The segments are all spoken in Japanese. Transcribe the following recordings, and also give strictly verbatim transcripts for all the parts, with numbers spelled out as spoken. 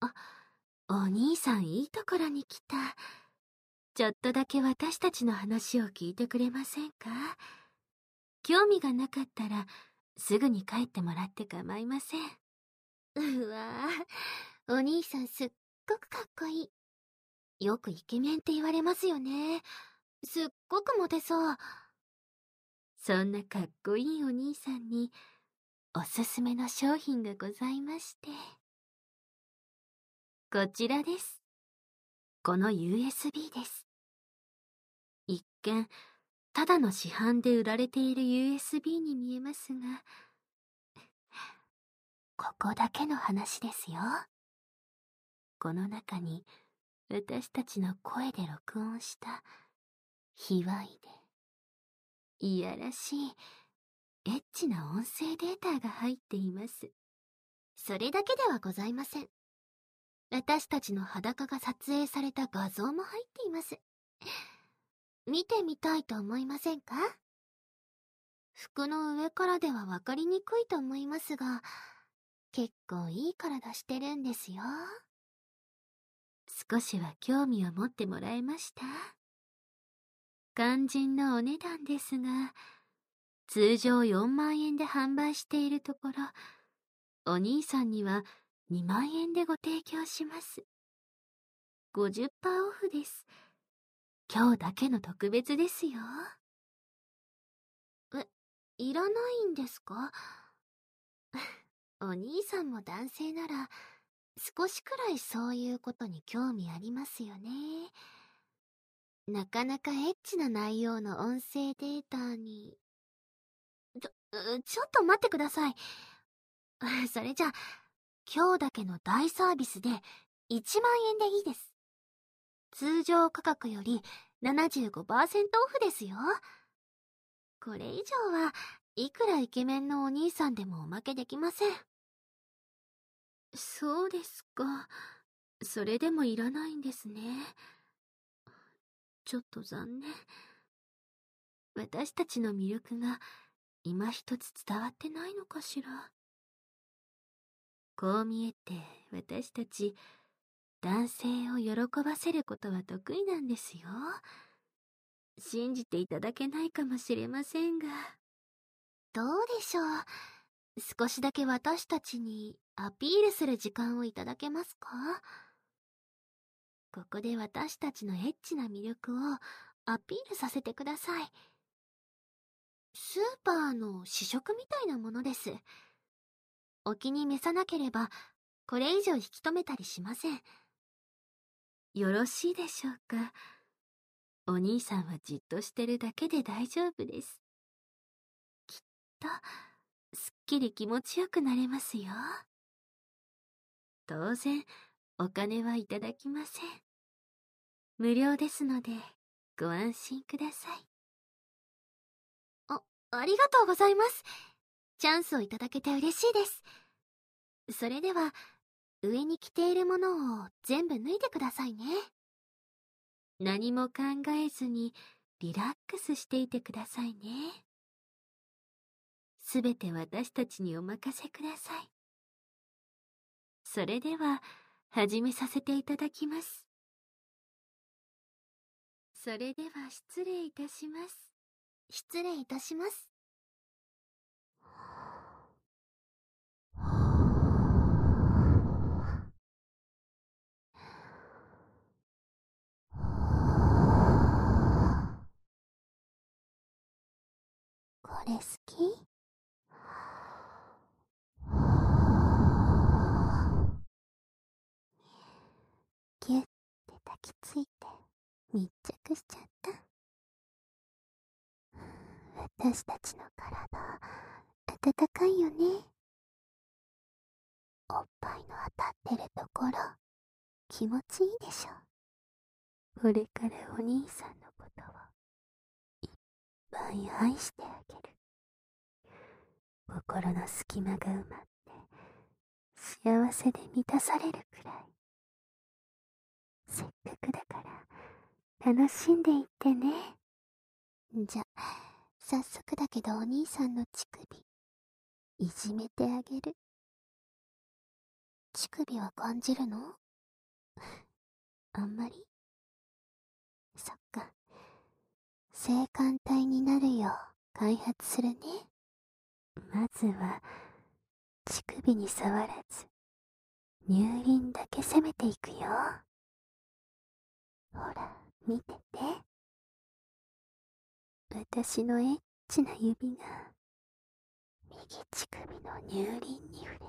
あ、お兄さんいいところに来た。ちょっとだけ私たちの話を聞いてくれませんか？興味がなかったら、すぐに帰ってもらって構いません。 うわぁ、お兄さんすっごくかっこいい。よくイケメンって言われますよね。すっごくモテそう。 そんなかっこいいお兄さんに、おすすめの商品がございまして。こちらです。この ユーエスビー です。一見、ただの市販で売られている ユーエスビー に見えますが、ここだけの話ですよ。この中に、私たちの声で録音した、卑猥で、いやらしい、エッチな音声データが入っています。 それだけではございません。私たちの裸が撮影された画像も入っています。見てみたいと思いませんか？服の上からではわかりにくいと思いますが、結構いい体してるんですよ。 少しは興味を持ってもらえました？肝心のお値段ですが、通常よんまんえんで販売しているところ、お兄さんにはにまんえんでご提供します。ごじゅっパーセントオフです。今日だけの特別ですよ。 え、いらないんですか？お兄さんも男性なら、少しくらいそういうことに興味ありますよね。なかなかエッチな内容の音声データに。ちょ、ちょっと待ってください。それじゃ、今日だけの大サービスでいちまんえんでいいです。通常価格より ななじゅうごパーセント オフですよ。これ以上はいくらイケメンのお兄さんでもおまけできません。 そうですか。それでもいらないんですね。ちょっと残念。私たちの魅力が今一つ伝わってないのかしら。こう見えて私たち男性を喜ばせることは得意なんですよ。信じていただけないかもしれませんが。 どうでしょう。少しだけ私たちにアピールする時間をいただけますか？ここで私たちのエッチな魅力をアピールさせてください。スーパーの試食みたいなものです。お気に召さなければ、これ以上引き止めたりしません。 よろしいでしょうか。お兄さんはじっとしてるだけで大丈夫です。きっと、すっきり気持ちよくなれますよ。当然、お金はいただきません。無料ですので、ご安心ください。 あ、ありがとうございます。チャンスをいただけて嬉しいです。それでは、上に着ているものを全部脱いでくださいね。 何も考えずにリラックスしていてくださいね。すべて私たちにお任せください。それでは、始めさせていただきます。それでは失礼いたします。 失礼いたします。これ好き？ギュッて抱きついて密着しちゃった。私たちの体、温かいよね。おっぱいの当たってるところ、気持ちいいでしょ。これからお兄さんのことをいっぱい愛してあげる。心の隙間が埋まって幸せで満たされるくらい。せっかくだから楽しんでいってね。じゃ、早速だけどお兄さんの乳首いじめてあげる。 乳首は感じるの？あんまり？そっか。性感帯になるよう開発するね。まずは、乳首に触らず、乳輪だけ攻めていくよ。ほら、見てて。私のエッチな指が、右乳首の乳輪に触れ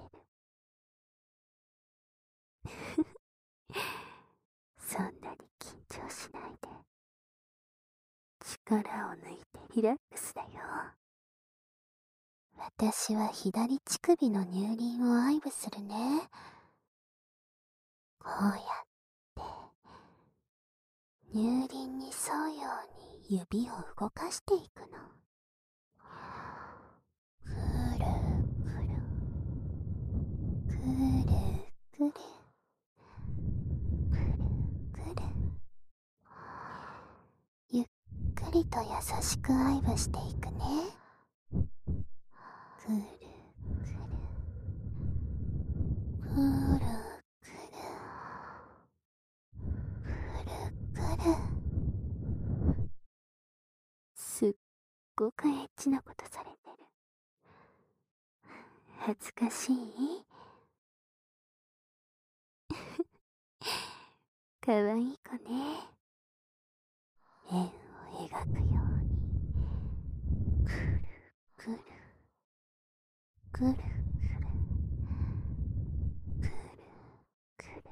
る。そんなに緊張しないで。力を抜いてリラックスだよ。私は左乳首の乳輪を愛撫するね。こうやって、乳輪に沿うように指を動かしていくの。くるくる、くるくる、くるくる。ゆっくりと優しく愛撫していくね。くるくる、くるくる、くるくる。すっごくエッチなことされてる。恥ずかしい？かわいい子ね。円を描くように、くるくる、くるくる、くるく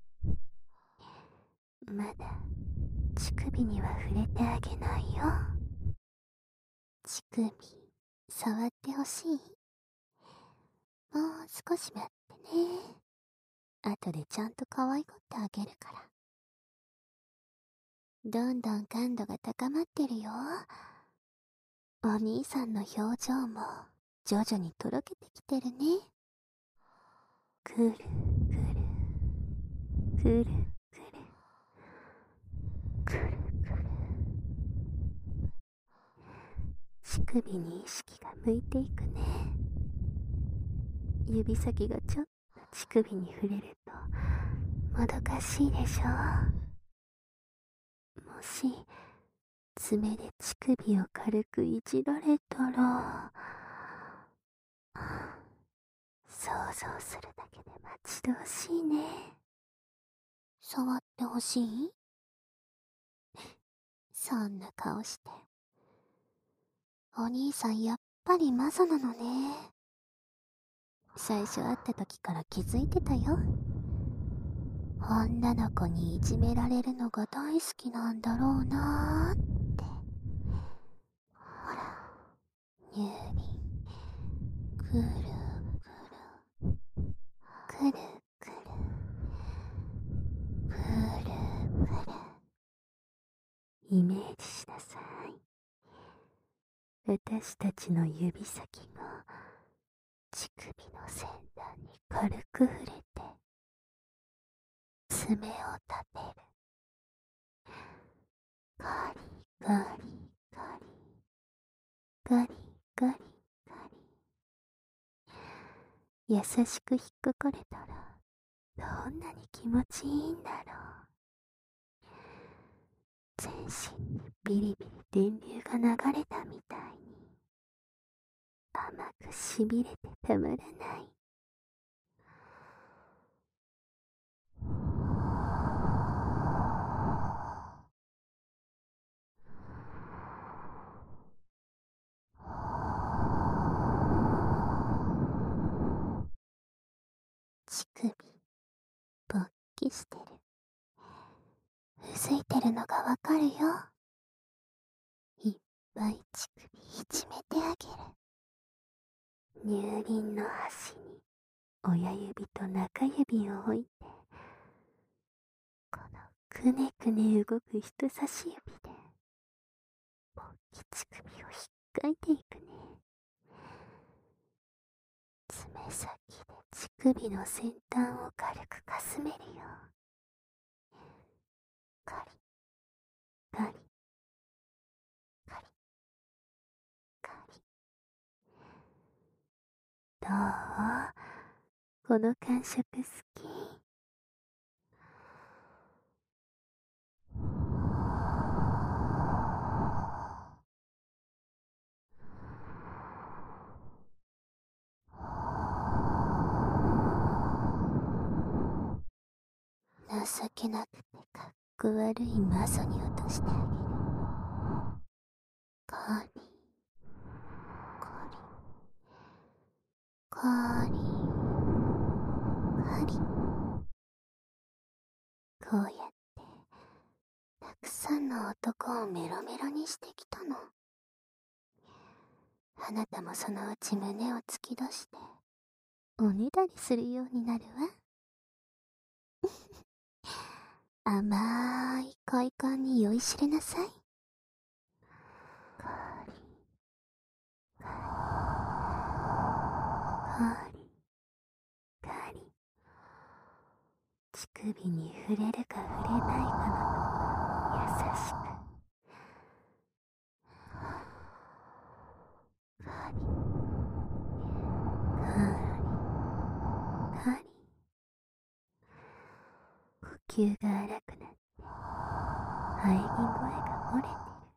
る。まだ乳首には触れてあげないよ。乳首、触ってほしい？もう少し待ってね。後でちゃんと可愛がってあげるから。どんどん感度が高まってるよ。お兄さんの表情も徐々にとろけてきてるね。くるくる、くるくる、くるくる。乳首に意識が向いていくね。指先がちょっと乳首に触れるともどかしいでしょ。もし爪で乳首を軽くいじられたら、想像するだけで待ち遠しいね。触ってほしい？そんな顔して。お兄さんやっぱりマザなのね。最初会った時から気づいてたよ。女の子にいじめられるのが大好きなんだろうなーって。ほら、乳輪、くるくる、くるくる、くるくる。イメージしなさい。私たちの指先が乳首の先端に軽く触れて、爪を立てる。ガリガリガリ、ガリガリガリ。優しく引っかかれたらどんなに気持ちいいんだろう。全身にビリビリ電流が流れたみたいに甘くしびれてたまらない。乳首ぼっきしてる。うずいてるのがわかるよ。いっぱい乳首いじめてあげる。乳輪の端に親指と中指を置いて、このくねくね動く人差し指でぼっき乳首をひっかいていくね。爪先で乳首の先端を軽くかすめるよ。カリカリカリカリ。どう？ この感触好き。情けなくてかっこ悪いマゾに落としてあげる。カリカリカリカリ。こうやってたくさんの男をメロメロにしてきたの。あなたもそのうち胸を突き出しておねだりするようになるわ。甘い快感に酔いしれなさい。カリカリカリ。乳首に触れるか触れないかの優しく。カリカリカリ。呼吸が荒くなって喘ぎ声が漏れて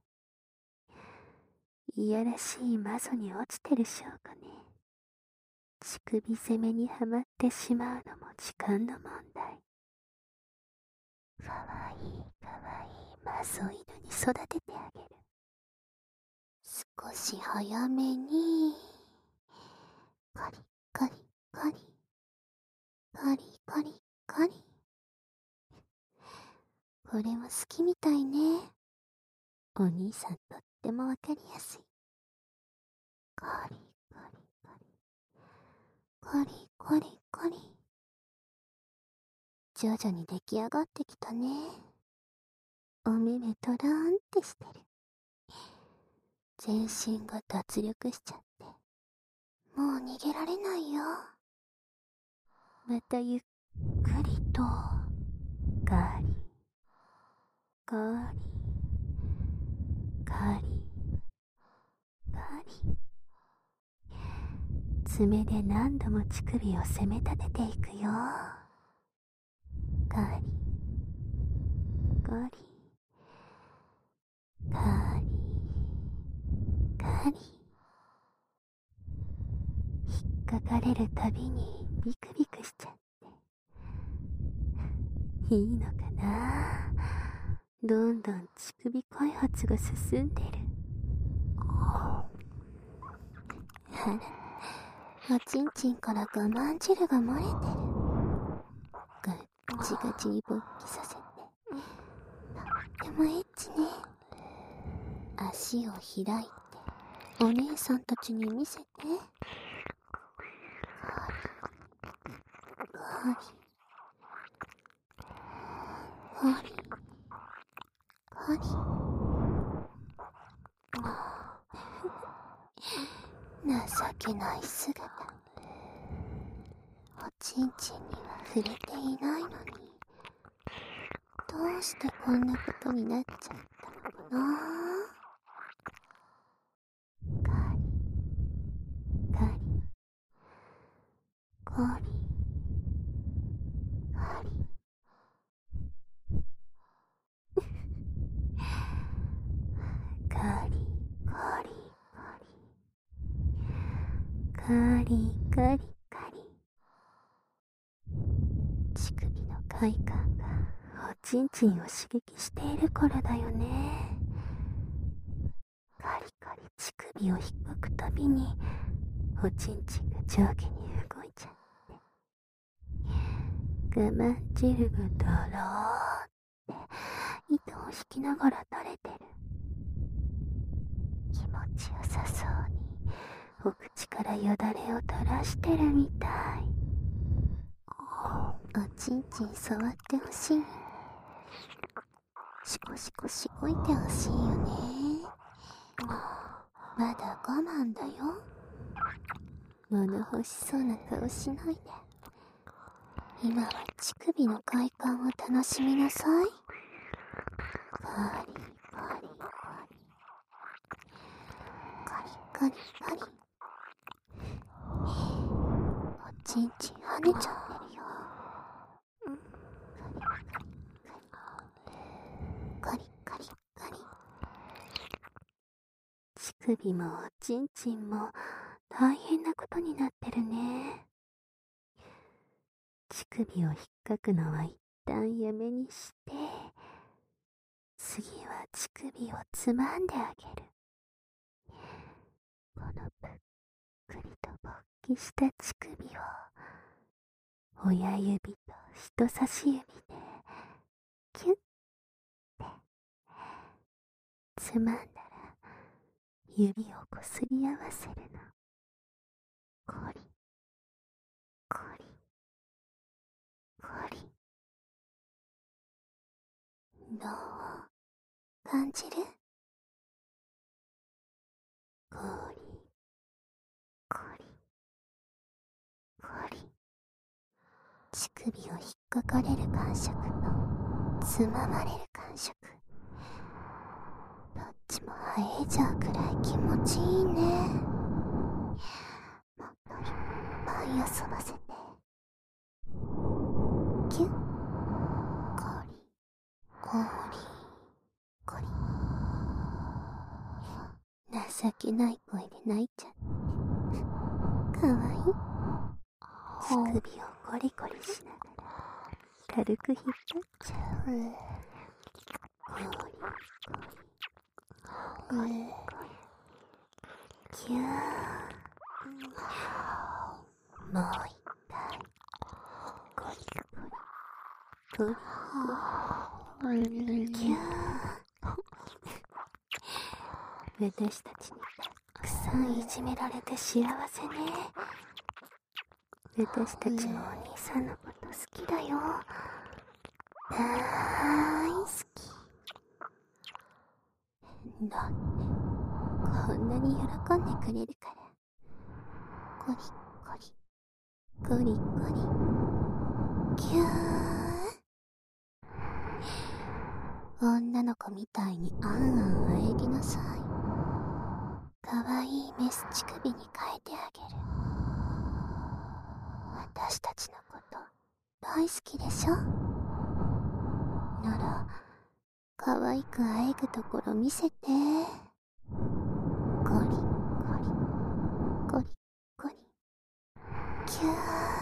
る。いやらしいマゾに落ちてる証拠ね。乳首攻めにはまってしまうのも時間の問題。かわいいかわいいマゾ犬に育ててあげる。少し早めにカリカリカリカリカリカリ。これも好きみたいね。お兄さんとってもわかりやすい。カリカリカリカリカリカリ。徐々に出来上がってきたね。お目目トラーンってしてる。全身が脱力しちゃってもう逃げられないよ。またゆっくりとガリガリガリガリ。爪で何度も乳首を攻め立てていくよ。ガリガリガリガリ。引っかかれるたびにビクビクしちゃっていいのかな。どんどん乳首開発が進んでる。あら、おちんちんから我慢汁が漏れてる。ガッチガチに勃起させてとってもエッチね。足を開いてお姉さんたちに見せて。カリカリカリ。情けない姿。おちんちんには触れていないのにどうしてこんなことになっちゃったのかな。カリカリカリカリ。カリカリカリカリカリカリ。乳首の快感がおちんちんを刺激しているからだよね。カリカリ乳首を引っかくたびにおちんちんが上下に動いちゃって我慢汁がドローって糸を引きながら垂れてる。気持ちよさそうにお口からよだれを垂らしてるみたい。おちんちん触ってほしい。シコシコしごいてほしいよね。まだ我慢だよ。物欲しそうな顔しないで。今は乳首の快感を楽しみなさい。カリカリカリカリカリカリ。おちんちん跳ねちゃってるよ。カリカリカリ。乳首もおちんちんも大変なことになってるね。乳首を引っかくのは一旦やめにして、次は乳首をつまんであげる。このぷっくりと勃起した乳首を親指と人差し指でキュッてつまんだら指をこすり合わせるの。コリコリコリ。どう感じる？コリコリコリ。乳首を引っかかれる感触とつままれる感触、どっちも生えちゃうくらい気持ちいいね。もっといっぱい遊ばせて。キュッコリコリコリ。情けない声で泣いちゃってかわいい。乳首をゴリゴリしながら軽く引っ張っちゃう。ゴリゴリゴリゴリキュー。もう一回ゴリゴリゴリゴリキュー。私たちにたくさんいじめられて幸せね。私たちもお兄さんのこと好きだよ。だーい好き。だってこんなに喜んでくれるから。ゴリゴリゴリゴリキュー。女の子みたいにあんあんあえぎなさい。かわいいメス乳首に変えてあげる。私たちのこと大好きでしょ？ならかわいくあえぐところ見せて。ゴリゴリゴリゴリキュー。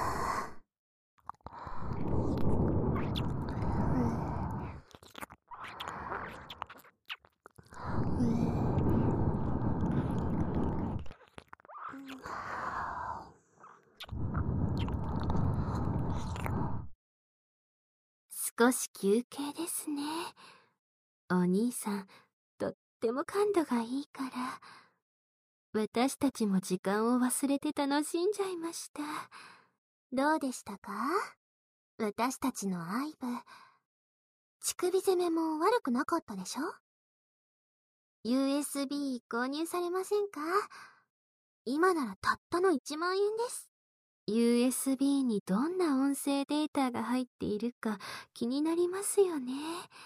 少し休憩ですね。お兄さん、とっても感度がいいから、私たちも時間を忘れて楽しんじゃいました。どうでしたか？私たちの愛部。乳首攻めも悪くなかったでしょ？ ユーエスビー 購入されませんか？今ならたったのいちまんえんです。ユーエスビー にどんな音声データが入っているか気になりますよね。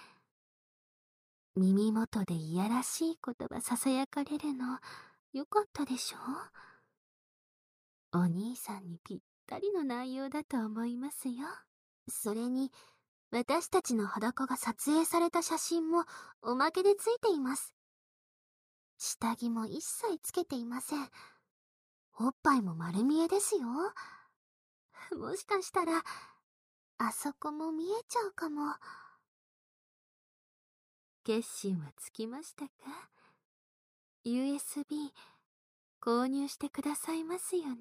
耳元でいやらしい言葉ささやかれるのよかったでしょ？お兄さんにぴったりの内容だと思いますよ。それに私たちの裸が撮影された写真もおまけでついています。下着も一切つけていません。おっぱいも丸見えですよ。もしかしたらあそこも見えちゃうかも。決心はつきましたか？ ユーエスビー 購入してくださいますよね。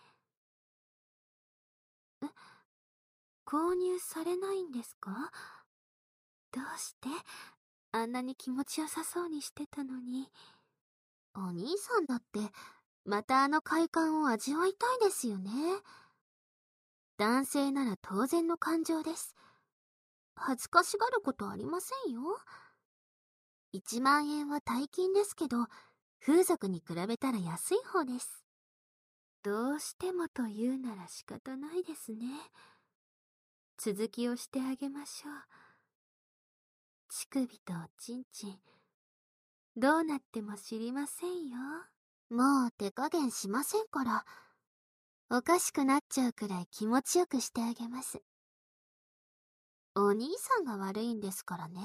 え、購入されないんですか？どうしてあんなに気持ちよさそうにしてたのに。お兄さんだってまたあの快感を味わいたいですよね。男性なら当然の感情です。恥ずかしがることありませんよ。いちまんえんは大金ですけど、風俗に比べたら安い方です。どうしてもと言うなら仕方ないですね。続きをしてあげましょう。乳首とおちんちん、どうなっても知りませんよ。もう手加減しませんから。 おかしくなっちゃうくらい気持ちよくしてあげます。お兄さんが悪いんですからね。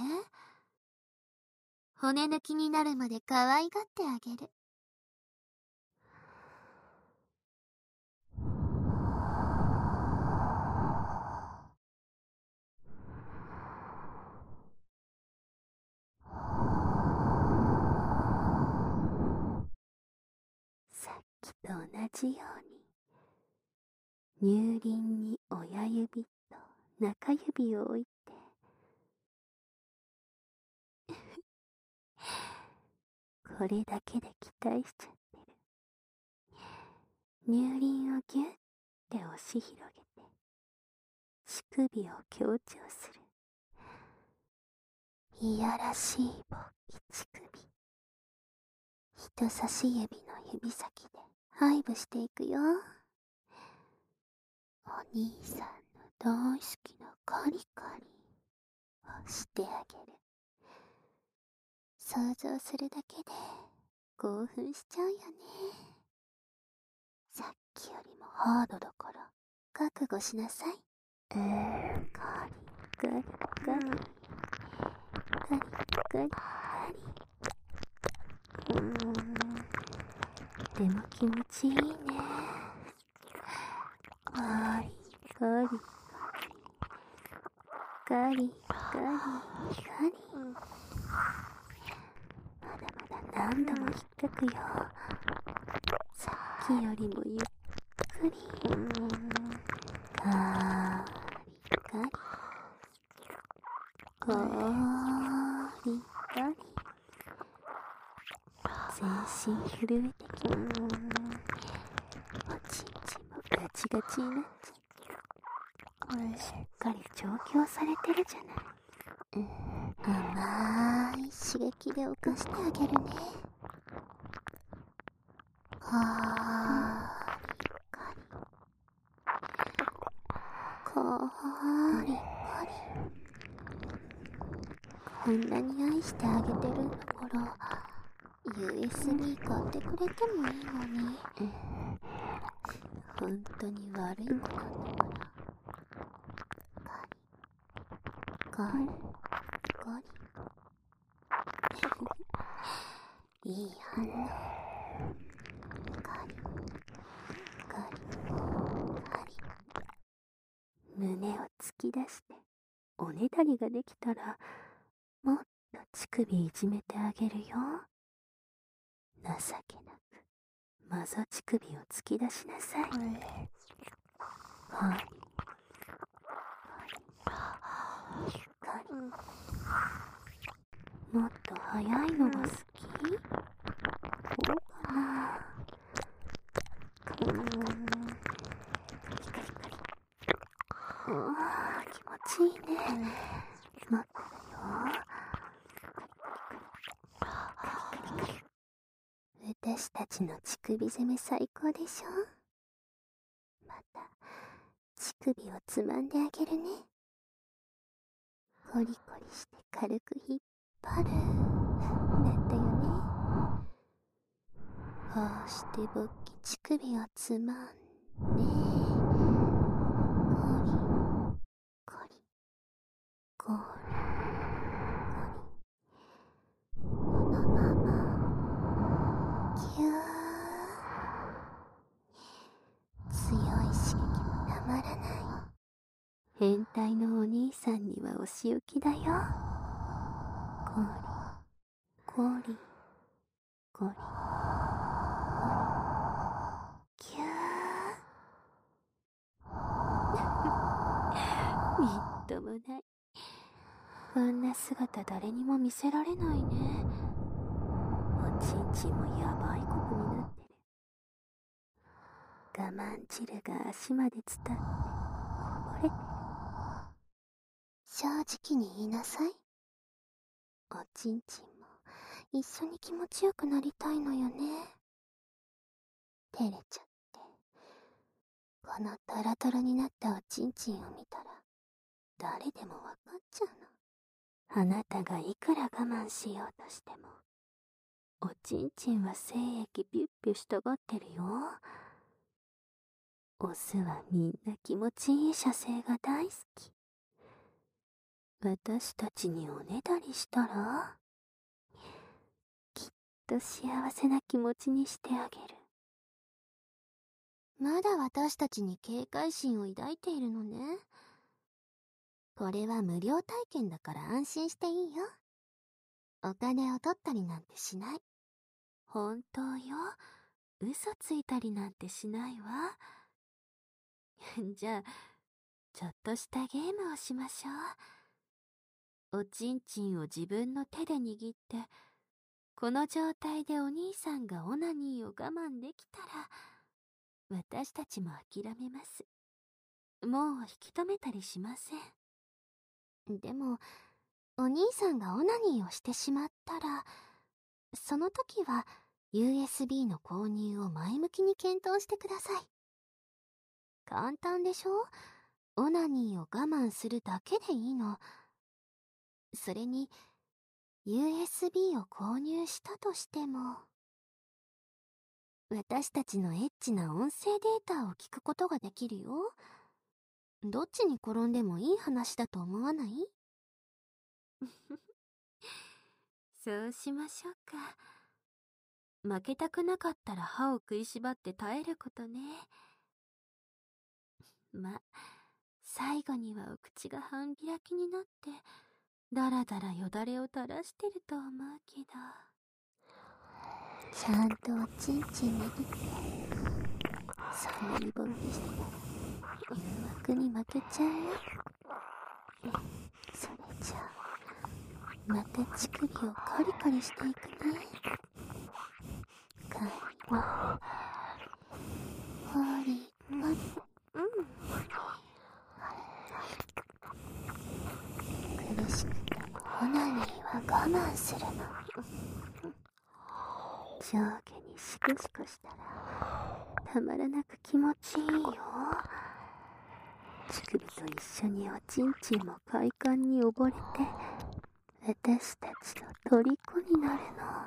骨抜きになるまで可愛がってあげる。 さっきと同じように、乳輪に親指と中指を置いて、これだけで期待しちゃってる。乳輪をぎゅって押し広げて、乳首を強調する。いやらしい勃起乳首。人差し指の指先でハイブしていくよ。お兄さんの大好きなカリカリをしてあげる。想像するだけで興奮しちゃうよね。さっきよりもハードだから覚悟しなさい。うーん、カリカリカリカリカリカリ。うーん、でも気持ちいいね。カリカリカリカリカリ。まだまだ何度も引っかくよ。さっきよりもゆっくり。カリカリカリカリ。全身震えてきた。おちんちんもガチガチになっちゃう。しっかり調教されてるじゃない。うん、甘い刺激で起こしてあげるね。カリカリカリカリ。こんなに愛してあげてるんだから ユーエスビー 買ってくれてもいいのに。本当に悪い子なんだから。カリカリカリ。いい反応。カリカリカリ。胸を突き出しておねだりができたら、もっと乳首いじめてあげるよ。情けなくマゾ乳首を突き出しなさい。カリカリカリ。もっと早いのが好き？こうかな。カリカリカリカリカリカリ。ああ、気持ちいいね。待ってるよ。私たちの乳首攻め最高でしょ。また乳首をつまんであげるね。コリコリして軽く引っ張る。だったよね。こうして勃起乳首をつまんで、コリコリコリコリ。このままキュー。強い刺激もたまらない。変態のお兄さんにはお仕置きだよ。コリコリコリコリキュー。みっともない。こんな姿誰にも見せられないね。おちんちんもやばいことになってる。我慢汁が足まで伝ってこぼれてる。正直に言いなさい。おちんちんも一緒に気持ちよくなりたいのよね。照れちゃって。このトロトロになったおちんちんを見たら誰でもわかっちゃうの。あなたがいくら我慢しようとしても、おちんちんは精液ピュッピュしたがってるよ。 オスはみんな気持ちいい射精が大好き。私たちにおねだりしたら、きっと幸せな気持ちにしてあげる。 まだ私たちに警戒心を抱いているのね。これは無料体験だから安心していいよ。お金を取ったりなんてしない。 本当よ。嘘ついたりなんてしないわ。じゃあ、ちょっとしたゲームをしましょう。おちんちんを自分の手で握って、この状態でお兄さんがオナニーを我慢できたら、私たちも諦めます。もう引き止めたりしません。でも、お兄さんがオナニーをしてしまったら、その時は ユーエスビー の購入を前向きに検討してください。簡単でしょ？オナニーを我慢するだけでいいの。それに、ユーエスビー を購入したとしても、私たちのエッチな音声データを聞くことができるよ。どっちに転んでもいい話だと思わない？ そうしましょうか。負けたくなかったら歯を食いしばって耐えることね。ま、最後にはお口が半開きになって、だらだらよだれを垂らしてると思うけど。 ちゃんとおちんちん握って、そんなにぼーっとしてたら誘惑に負けちゃうよ。それじゃあ、また乳首をカリカリしていくね。カリカリカリ。うん。苦しくてもオナニーは我慢するの。上下にシコシコしたらたまらなく気持ちいいよ。乳首と一緒におちんちんも快感に溺れて、私たちの虜になるの。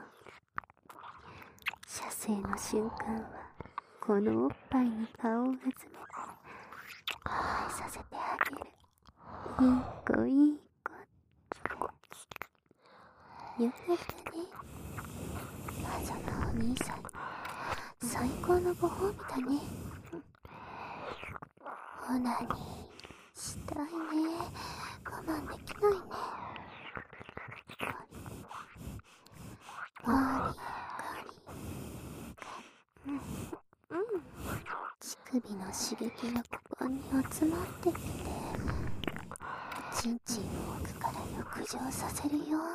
射精の瞬間はこのおっぱいに顔をうずめて甘えさせてあげる。いい子いい子。よかったね。魔女のお兄さん、最高のご褒美だね。オナニーしたいね。我慢できないね。ガリガリガリ。うんうん。乳首の刺激がここに集まってきて、チンチンを奥から浴場させるよ。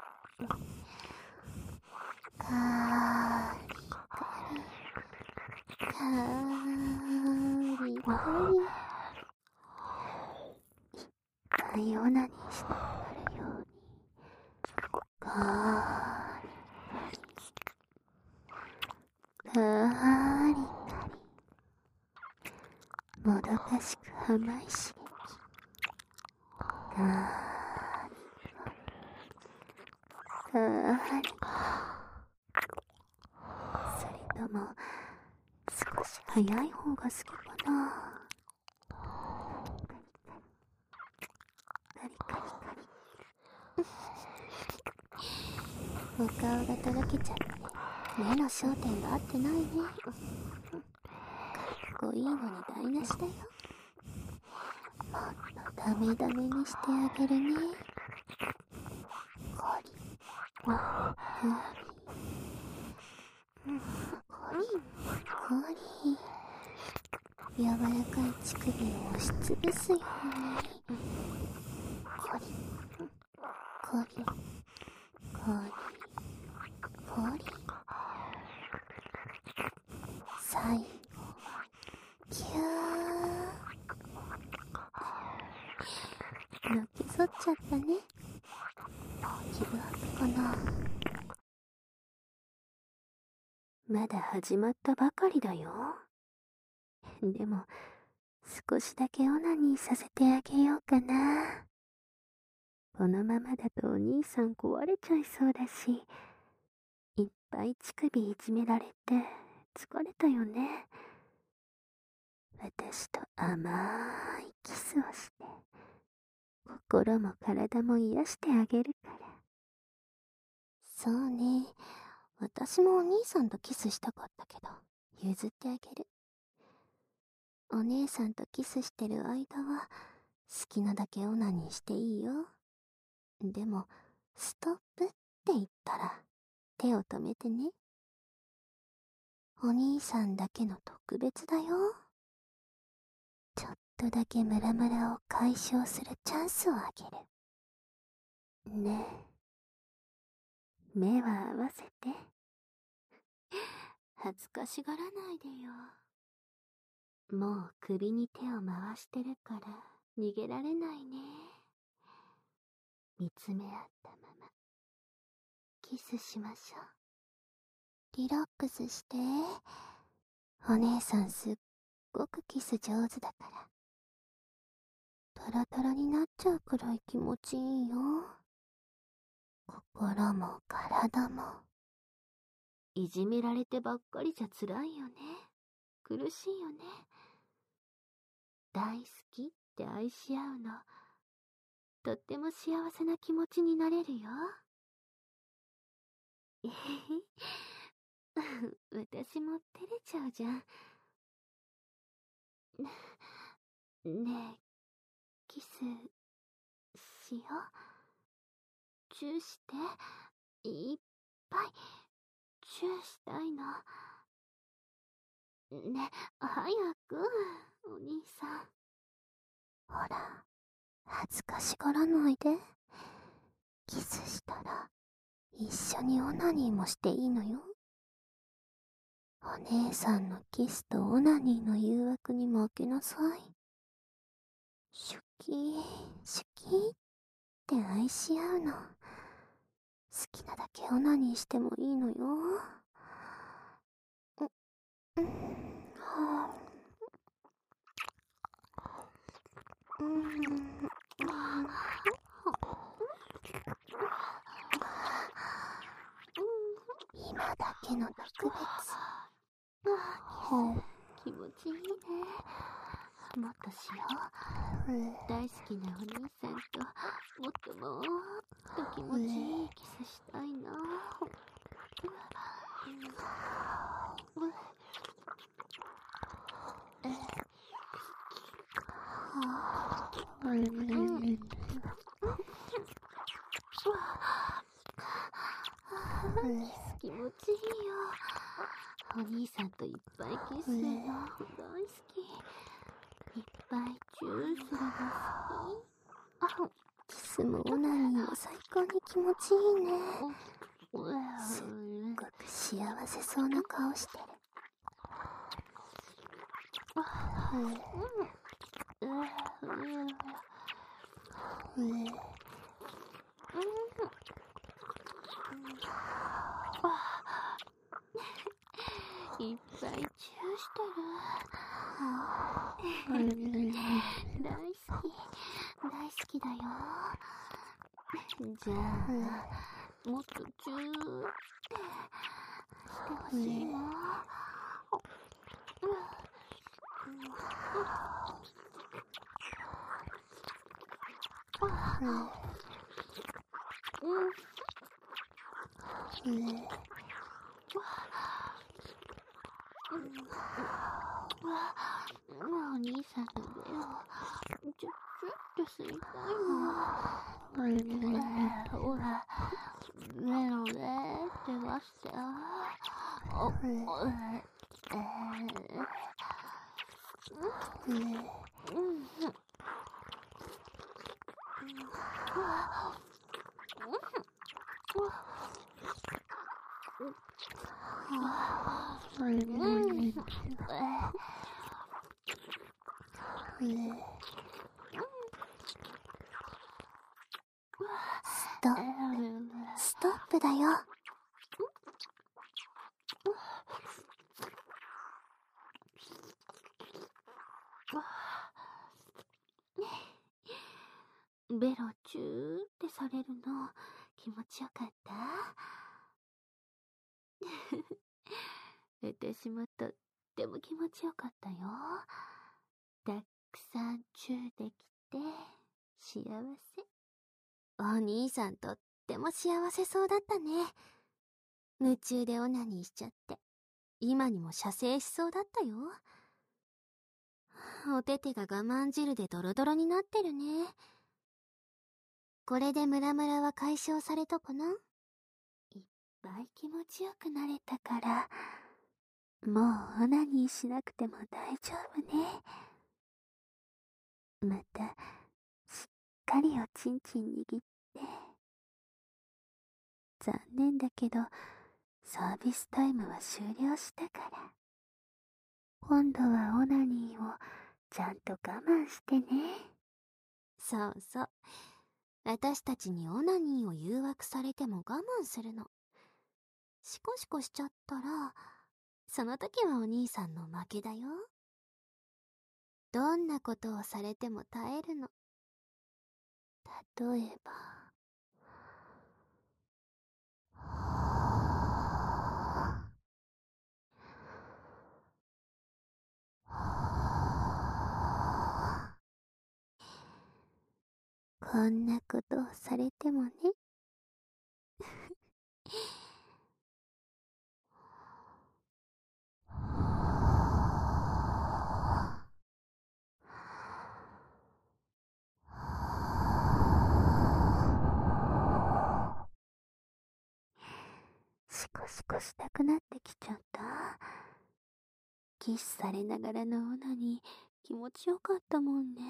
ガリガリガリガリ。いっぱいオナニーしたくなるように。ガリガリガリガリ。もどかしく甘い刺激。ガリガリ。それとも少し早い方が好きかな。カリカリカリ。お顔がとろけちゃって目の焦点が合ってないね。かっこいいのに台無しだよ。もっとダメダメにしてあげるね。ガリガリガリガリ。柔らかい乳首を押しつぶすように。ガリガリガリガリ。最後はキュー。のけぞっちゃったね。ギブアップかな。 まだ始まったばかりだよ。でも少しだけオナニーさせてあげようかな。このままだとお兄さん壊れちゃいそうだし、いっぱい乳首いじめられて疲れたよね。 私と甘いキスをして、心も体も癒してあげるから。 そうね。私もお兄さんとキスしたかったけど、譲ってあげる。お姉さんとキスしてる間は、好きなだけオナニーしていいよ。でも、ストップって言ったら、手を止めてね。お兄さんだけの特別だよ。ちょっとだけムラムラを解消するチャンスをあげる。 ねえ、目は合わせて。恥ずかしがらないでよ。もう首に手を回してるから逃げられないね。見つめ合ったままキスしましょう。 リラックスして。お姉さんすっごくキス上手だから。トラトラになっちゃうくらい気持ちいいよ。心も体も。 いじめられてばっかりじゃ辛いよね。苦しいよね。大好きって愛し合うの、とっても幸せな気持ちになれるよ。えへへ私も照れちゃうじゃん。ねえ、キスしよう。チューして、いっぱいチューしたいの。ね、早く、お兄さん。 ほら、恥ずかしがらないで。キスしたら、一緒にオナニーもしていいのよ。お姉さんのキスとオナニーの誘惑に負けなさい。シュキー、シュキーって愛し合うの。好きなだけオナニーしてもいいのよ。う、うん、はぁ、うん、今だけの特別。 はあ、気持ちいいね。もっとしよう。大好きなお兄さんともっともっと気持ちいいキスしたいな。キス気持ちいいよ。お兄さんといっぱいキスするの大好き。いっぱいチューするの好き。 キスもオナニーも最高に気持ちいいね。すっごく幸せそうな顔してる。 いっぱいチューしてる。大好き、大好きだよ。じゃあ、もっとチューってしてほしいな。お兄さんの目をちょちょっと吸いたいの。ほら、目の上って出して。お、えー、うん。 ストップ、ストップだよ。 ベロチューってされるの気持ちよかった？私もとっても気持ちよかったよ。 たくさんチューできて幸せ。 お兄さんとっても幸せそうだったね。夢中でオナニーしちゃって、今にも射精しそうだったよ。おててが我慢汁でドロドロになってるね。これでムラムラは解消されたかな？ いっぱい気持ちよくなれたから、もうオナニーしなくても大丈夫ね。また、しっかりおちんちん握って。残念だけど、サービスタイムは終了したから。今度はオナニーをちゃんと我慢してね。 そうそう。私たちにオナニーを誘惑されても我慢するの。シコシコしちゃったら、その時はお兄さんの負けだよ。どんなことをされても耐えるの。 例えば、こんなことをされてもね。シコシコしたくなってきちゃった。キスされながらのオナニー気持ちよかったもんね。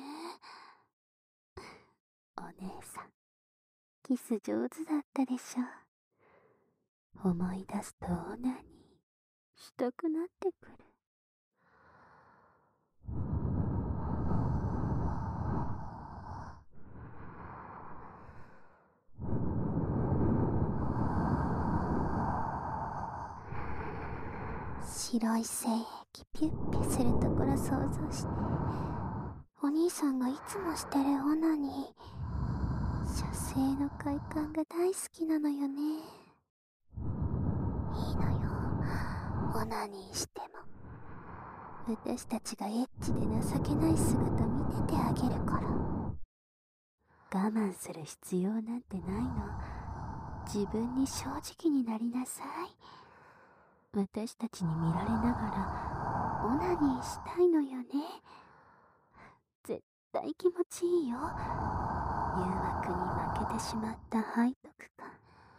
お姉さん、キス上手だったでしょ。思い出すとオナニーしたくなってくる。白い精液ピュッピュするところ想像して、お兄さんがいつもしてるオナニー、射精の快感が大好きなのよね。いいのよ、オナニーしても。私たちがエッチで情けない姿見ててあげるから。我慢する必要なんてないの。自分に正直になりなさい。私たちに見られながらオナニーしたいのよね。絶対気持ちいいよ。誘惑に負けてしまった背徳感。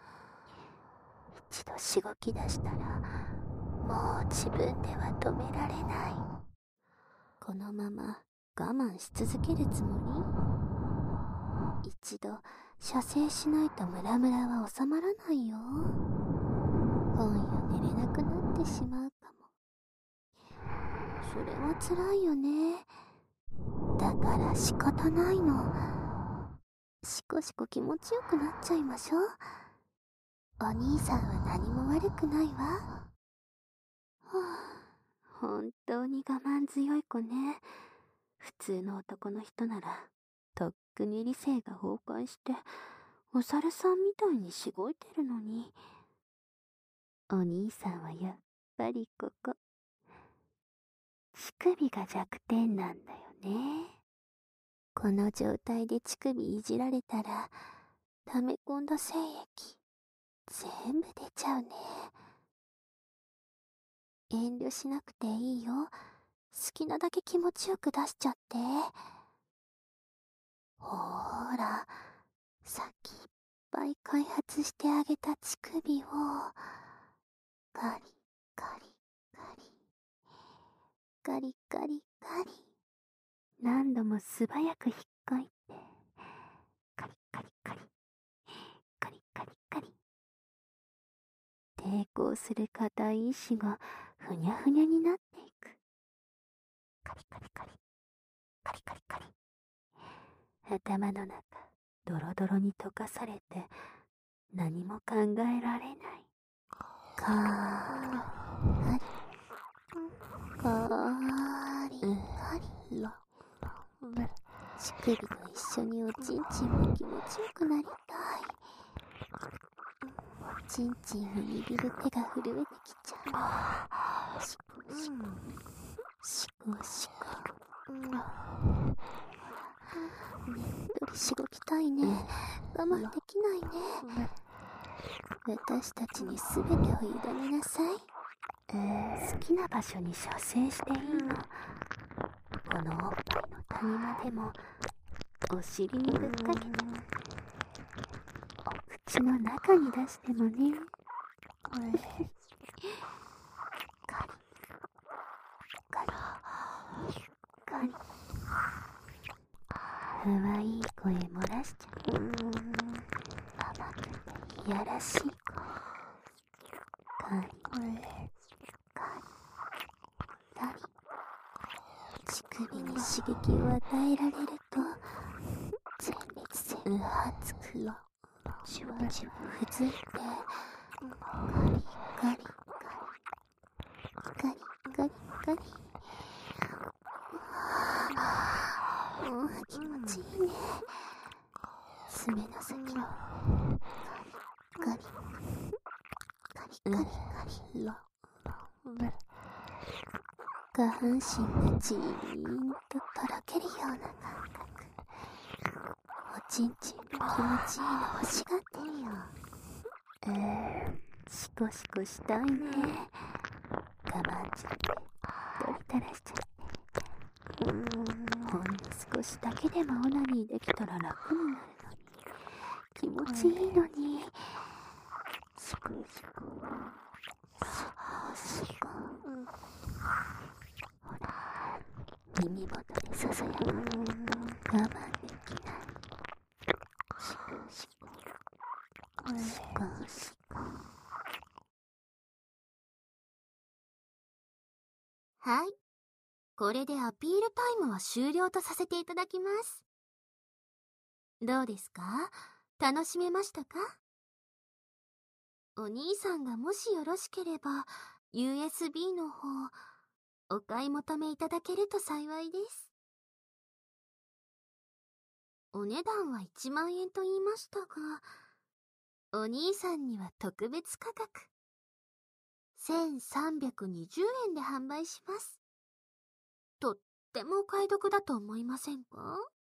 一度しごき出したらもう自分では止められない。このまま我慢し続けるつもり？一度射精しないとムラムラは収まらないよ。今夜寝れなくなってしまうかも。それは辛いよね。だから仕方ないの。しこしこ気持ちよくなっちゃいましょう。お兄さんは何も悪くないわ。はあ、本当に我慢強い子ね。普通の男の人ならとっくに理性が崩壊してお猿さんみたいにしごいてるのに。お兄さんはやっぱりここ乳首が弱点なんだよね。この状態で乳首いじられたら溜め込んだ精液全部出ちゃうね。遠慮しなくていいよ。好きなだけ気持ちよく出しちゃって。ほーら、さっきいっぱい開発してあげた乳首をガリガリガリガリガリガリ何度も素早く引っかいて、カリカリカリカリカリカリ。抵抗する硬い石がふにゃふにゃになっていく。カリカリカリカリカリカリ。頭の中ドロドロに溶かされて何も考えられない。カーリカーリカリ。乳首と一緒におちんちんも気持ちよくなりたい。おちんちんを握る手が震えてきちゃう。シコシコシコシコ。 しごきたいね。我慢できないね。私たちに全てを委ねなさい。 えー、好きな場所に射精していいの。このおっぱいの谷間でもお尻にぶっかけてお口の中に出してもね。カリカリカリかわいい声漏らしちゃう。甘くていやらしい声。カリカリカリ。 乳首に刺激を与えられると前立腺が熱くじわじわふずいてカリカリカリカリカリ。もう気持ちいいね。爪の先をカリカリカリカリカリ。下半身がジーンととろけるような感覚。おちんちんも気持ちいいの欲しがってるよ。 えー、シコシコしたいね。我慢ちゃって取りたらしちゃって、ほんの少しだけでもオナニーできたら楽になるのに、気持ちいいのに。シコシコシコシコ。ほら、耳元でささやくの我慢できない。シコシコシコシコ。 はい。これでアピールタイムは終了とさせていただきます。どうですか？楽しめましたか？お兄さんがもしよろしければ ユーエスビー の方お買い求めいただけると幸いです。お値段はいちまんえんと言いましたが、お兄さんには特別価格せんさんびゃくにじゅうえんで販売します。とってもお買い得だと思いませんか？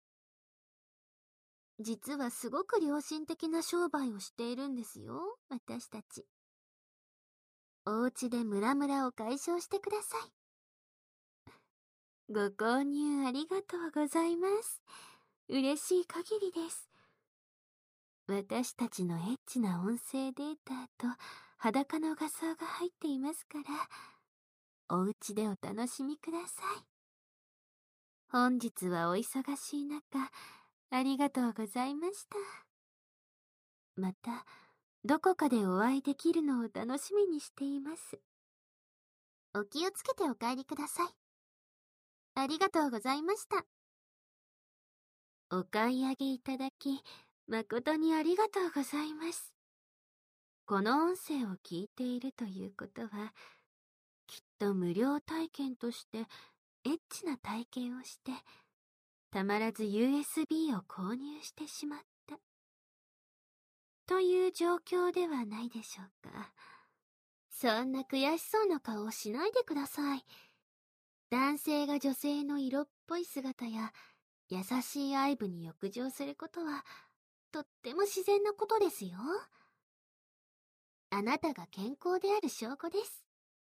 実はすごく良心的な商売をしているんですよ、私たち。お家でムラムラを解消してください。ご購入ありがとうございます。嬉しい限りです。私たちのエッチな音声データと裸の画像が入っていますから、お家でお楽しみください。本日はお忙しい中、ありがとうございました。また、どこかでお会いできるのを楽しみにしています。お気をつけてお帰りください。ありがとうございました。お買い上げいただき、誠にありがとうございます。この音声を聞いているということは、きっと無料体験としてエッチな体験をして、たまらず ユーエスビー を購入してしまった。という状況ではないでしょうか。そんな悔しそうな顔をしないでください。男性が女性の色っぽい姿や優しい愛撫に浴場することはとっても自然なことですよ。あなたが健康である証拠です。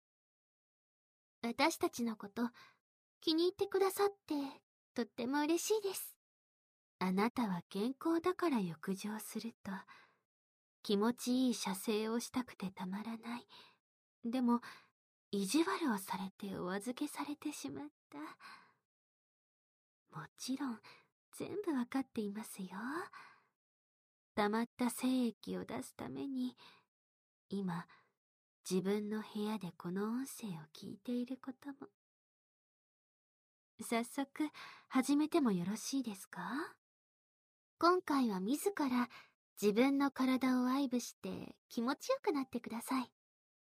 私たちのこと気に入ってくださってとっても嬉しいです。あなたは健康だから浴場すると気持ちいい射精をしたくてたまらない。でも意地悪をされてお預けされてしまった。もちろん全部わかっていますよ。溜まった精液を出すために今自分の部屋でこの音声を聞いていることも。早速始めてもよろしいですか？今回は自ら自分の体を愛撫して気持ちよくなってください。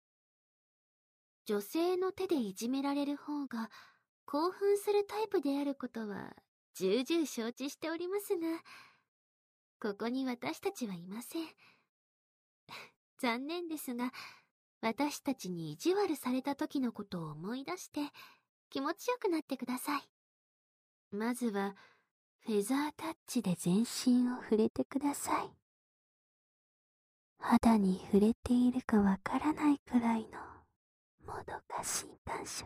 女性の手でいじめられる方が興奮するタイプであることは重々承知しておりますが、ここに私たちはいません。残念ですが、私たちに意地悪された時のことを思い出して気持ちよくなってください。まずはフェザータッチで全身を触れてください。肌に触れているかわからないくらいのもどかしい感触。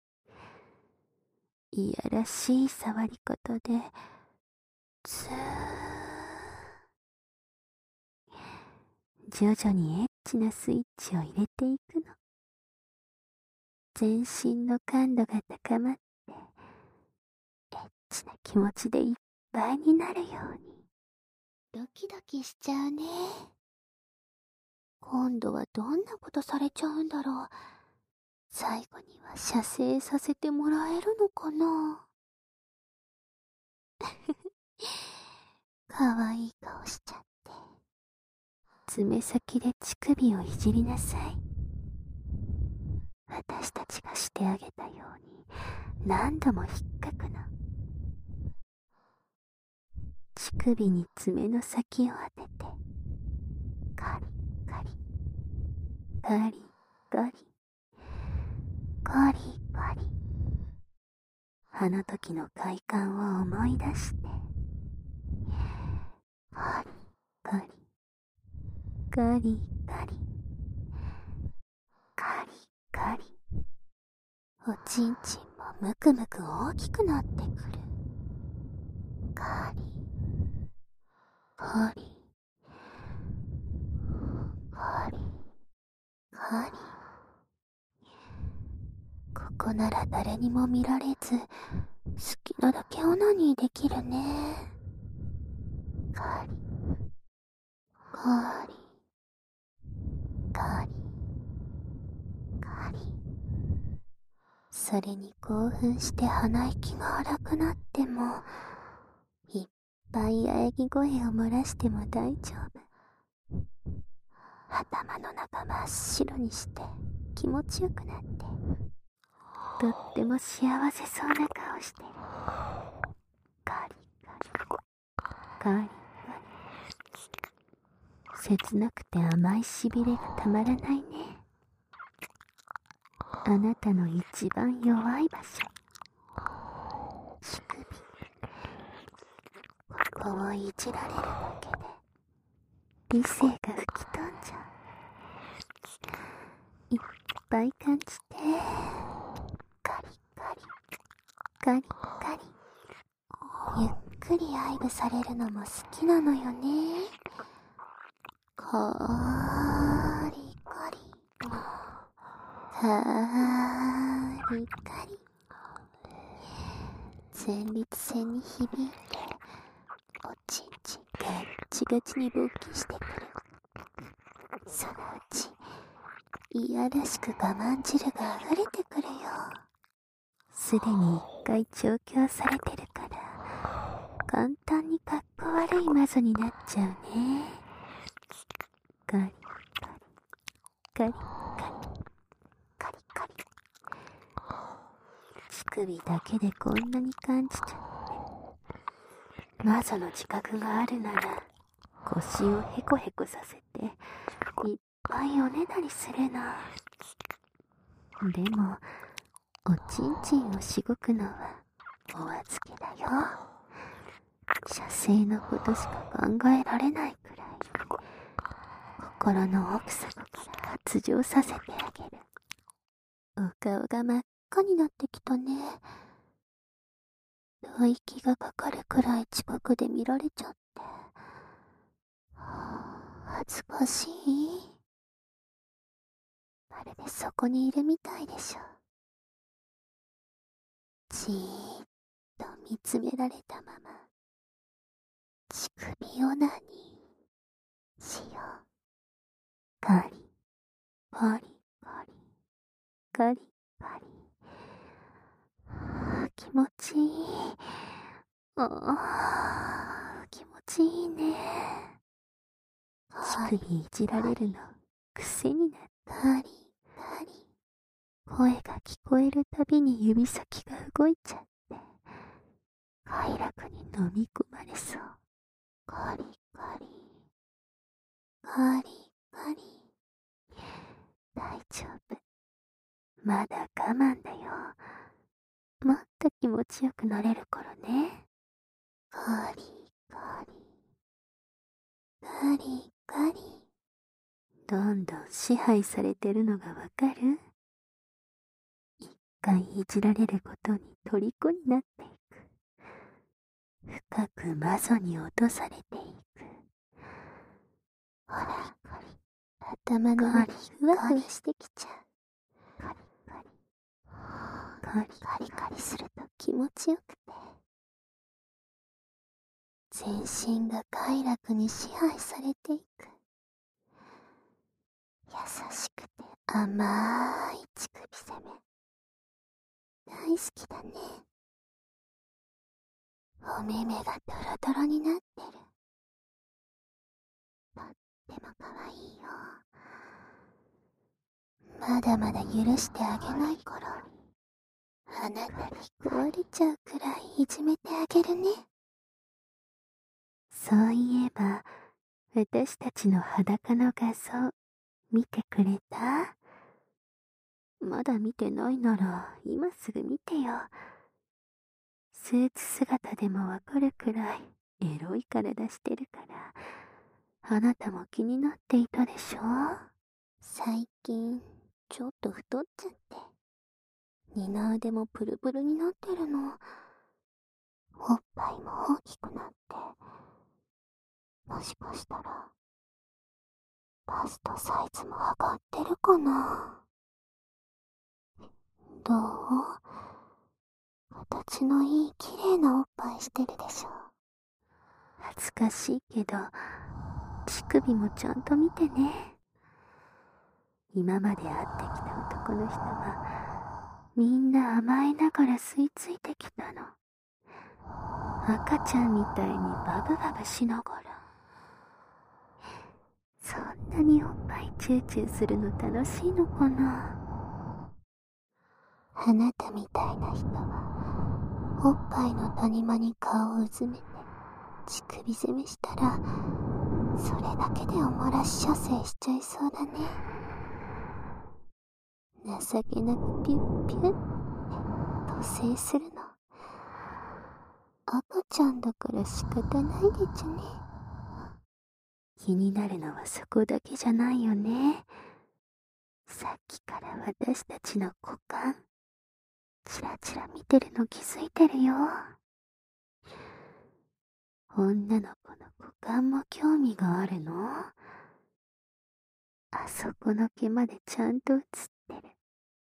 いやらしい触り方で、ずー徐々にエッチなスイッチを入れていくの。全身の感度が高まって、エッチな気持ちでいっぱいになるように。 ドキドキしちゃうね。今度はどんなことされちゃうんだろう。最後には射精させてもらえるのかな。かわいい顔しちゃって。 爪先で乳首をいじりなさい。私たちがしてあげたように何度も引っかくの。乳首に爪の先を当てて、カリカリカリカリカリカリ。あの時の快感を思い出して、カリカリカリカリカリカリ。 おちんちんもむくむく大きくなってくる。カリカリカリカリ。ここなら誰にも見られず、好きなだけオナニーできるね。カリカリカリカリ。それに興奮して鼻息が荒くなっても、いっぱい喘ぎ声を漏らしても大丈夫。頭の中真っ白にして気持ちよくなって、とっても幸せそうな顔してる。カリカリカリカリ。 切なくて甘いしびれがたまらないね。あなたの一番弱い場所、 乳首。ここをいじられるだけで理性が吹き飛んじゃう。いっぱい感じて、 カリカリカリカリ。 ゆっくり愛撫されるのも好きなのよね。カリカリカリカリ。前立腺に響いて、おちんちんガッチガチに勃起してくる。そのうちいやらしく我慢汁が溢れてくるよ。 すでに一回調教されてるから、簡単にかっこ悪い魔女になっちゃうね。カリカリカリカリカリカリ。 乳首だけでこんなに感じちゃって。魔女の自覚があるなら、腰をヘコヘコさせていっぱいおねだりするの。でもおちんちんをしごくのはお預けだよ。射精のことしか考えられないくらい、心の奥底から発情させてあげる。 お顔が真っ赤になってきたね。吐息がかかるくらい近くで見られちゃって、はあ、恥ずかしい。まるでそこにいるみたいでしょ。じーっと見つめられたまま、乳首オナニーしよう。 カリカリカリカリカリ。 はあ、気持ちいい。ああ、気持ちいいね。 乳首いじられるの癖になって、 カリカリ。 声が聞こえるたびに指先が動いちゃって、 快楽に飲み込まれそう。 カリカリカリカリ。 大丈夫。まだ我慢だよ。もっと気持ちよくなれるからね。 ガリガリ、ガリガリ。 どんどん支配されてるのがわかる？一回いじられることに虜になっていく。深く魔女に落とされていく。 ほら、頭の上ふわふわしてきちゃう。カリカリ。カリカリカリすると気持ちよくて。全身が快楽に支配されていく。優しくて甘い乳首攻め。大好きだね。お目目がドロドロになってる。とっても可愛いよ。まだまだ許してあげない頃、あなたに壊れちゃうくらいいじめてあげるね。 そういえば、私たちの裸の画像、見てくれた？まだ見てないなら、今すぐ見てよ。スーツ姿でもわかるくらい、エロい体してるから、あなたも気になっていたでしょ？ 最近、ちょっと太っちゃって。二の腕もプルプルになってるの。おっぱいも大きくなって。もしかしたら、バストサイズも上がってるかな。どう？形のいい綺麗なおっぱいしてるでしょ。 恥ずかしいけど、乳首もちゃんと見てね。今まで会ってきた男の人は、みんな甘えながら吸い付いてきたの。赤ちゃんみたいにバブバブしながら。そんなにおっぱいチューチューするの楽しいのかな？ あなたみたいな人は、おっぱいの谷間に顔をうずめて、乳首攻めしたら、それだけでおもらし射精しちゃいそうだね。情けなくピュッピュッって吐精するの。赤ちゃんだから仕方ないでちゅね。 気になるのはそこだけじゃないよね。さっきから私たちの股間、チラチラ見てるの気づいてるよ。女の子の股間も興味があるの？あそこの毛までちゃんと映ってる。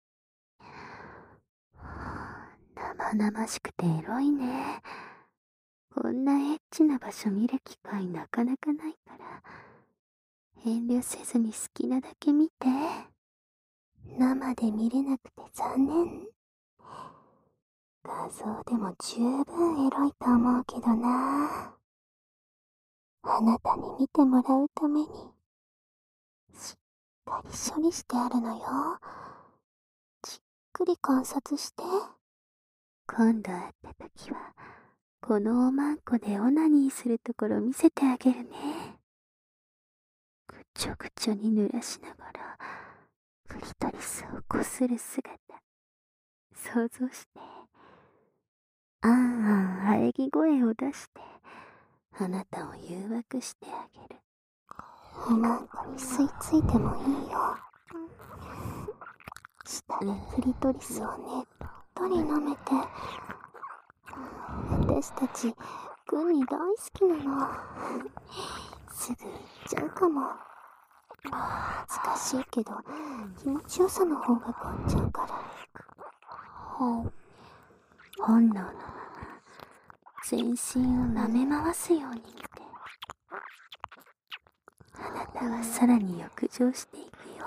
生々しくてエロいね。こんなエッチな場所見る機会なかなかないから、遠慮せずに好きなだけ見て。 生で見れなくて残念。画像でも十分エロいと思うけどな。あなたに見てもらうために、しっかり処理してあるのよ。じっくり観察して。 今度会った時は、このおまんこでオナニーするところ見せてあげるね。ぐちょぐちょに濡らしながら、クリトリスをこする姿、想像して、あんあん喘ぎ声を出して、あなたを誘惑してあげる。 おまんこに吸い付いてもいいよ。下でクリトリスをねっとり舐めて。私たち、グミ大好きなの。すぐ行っちゃうかも。恥ずかしいけど、気持ちよさの方が勝っちゃうから。 本能のまま、全身を舐め回すように見て。あなたはさらに浴場していくよ。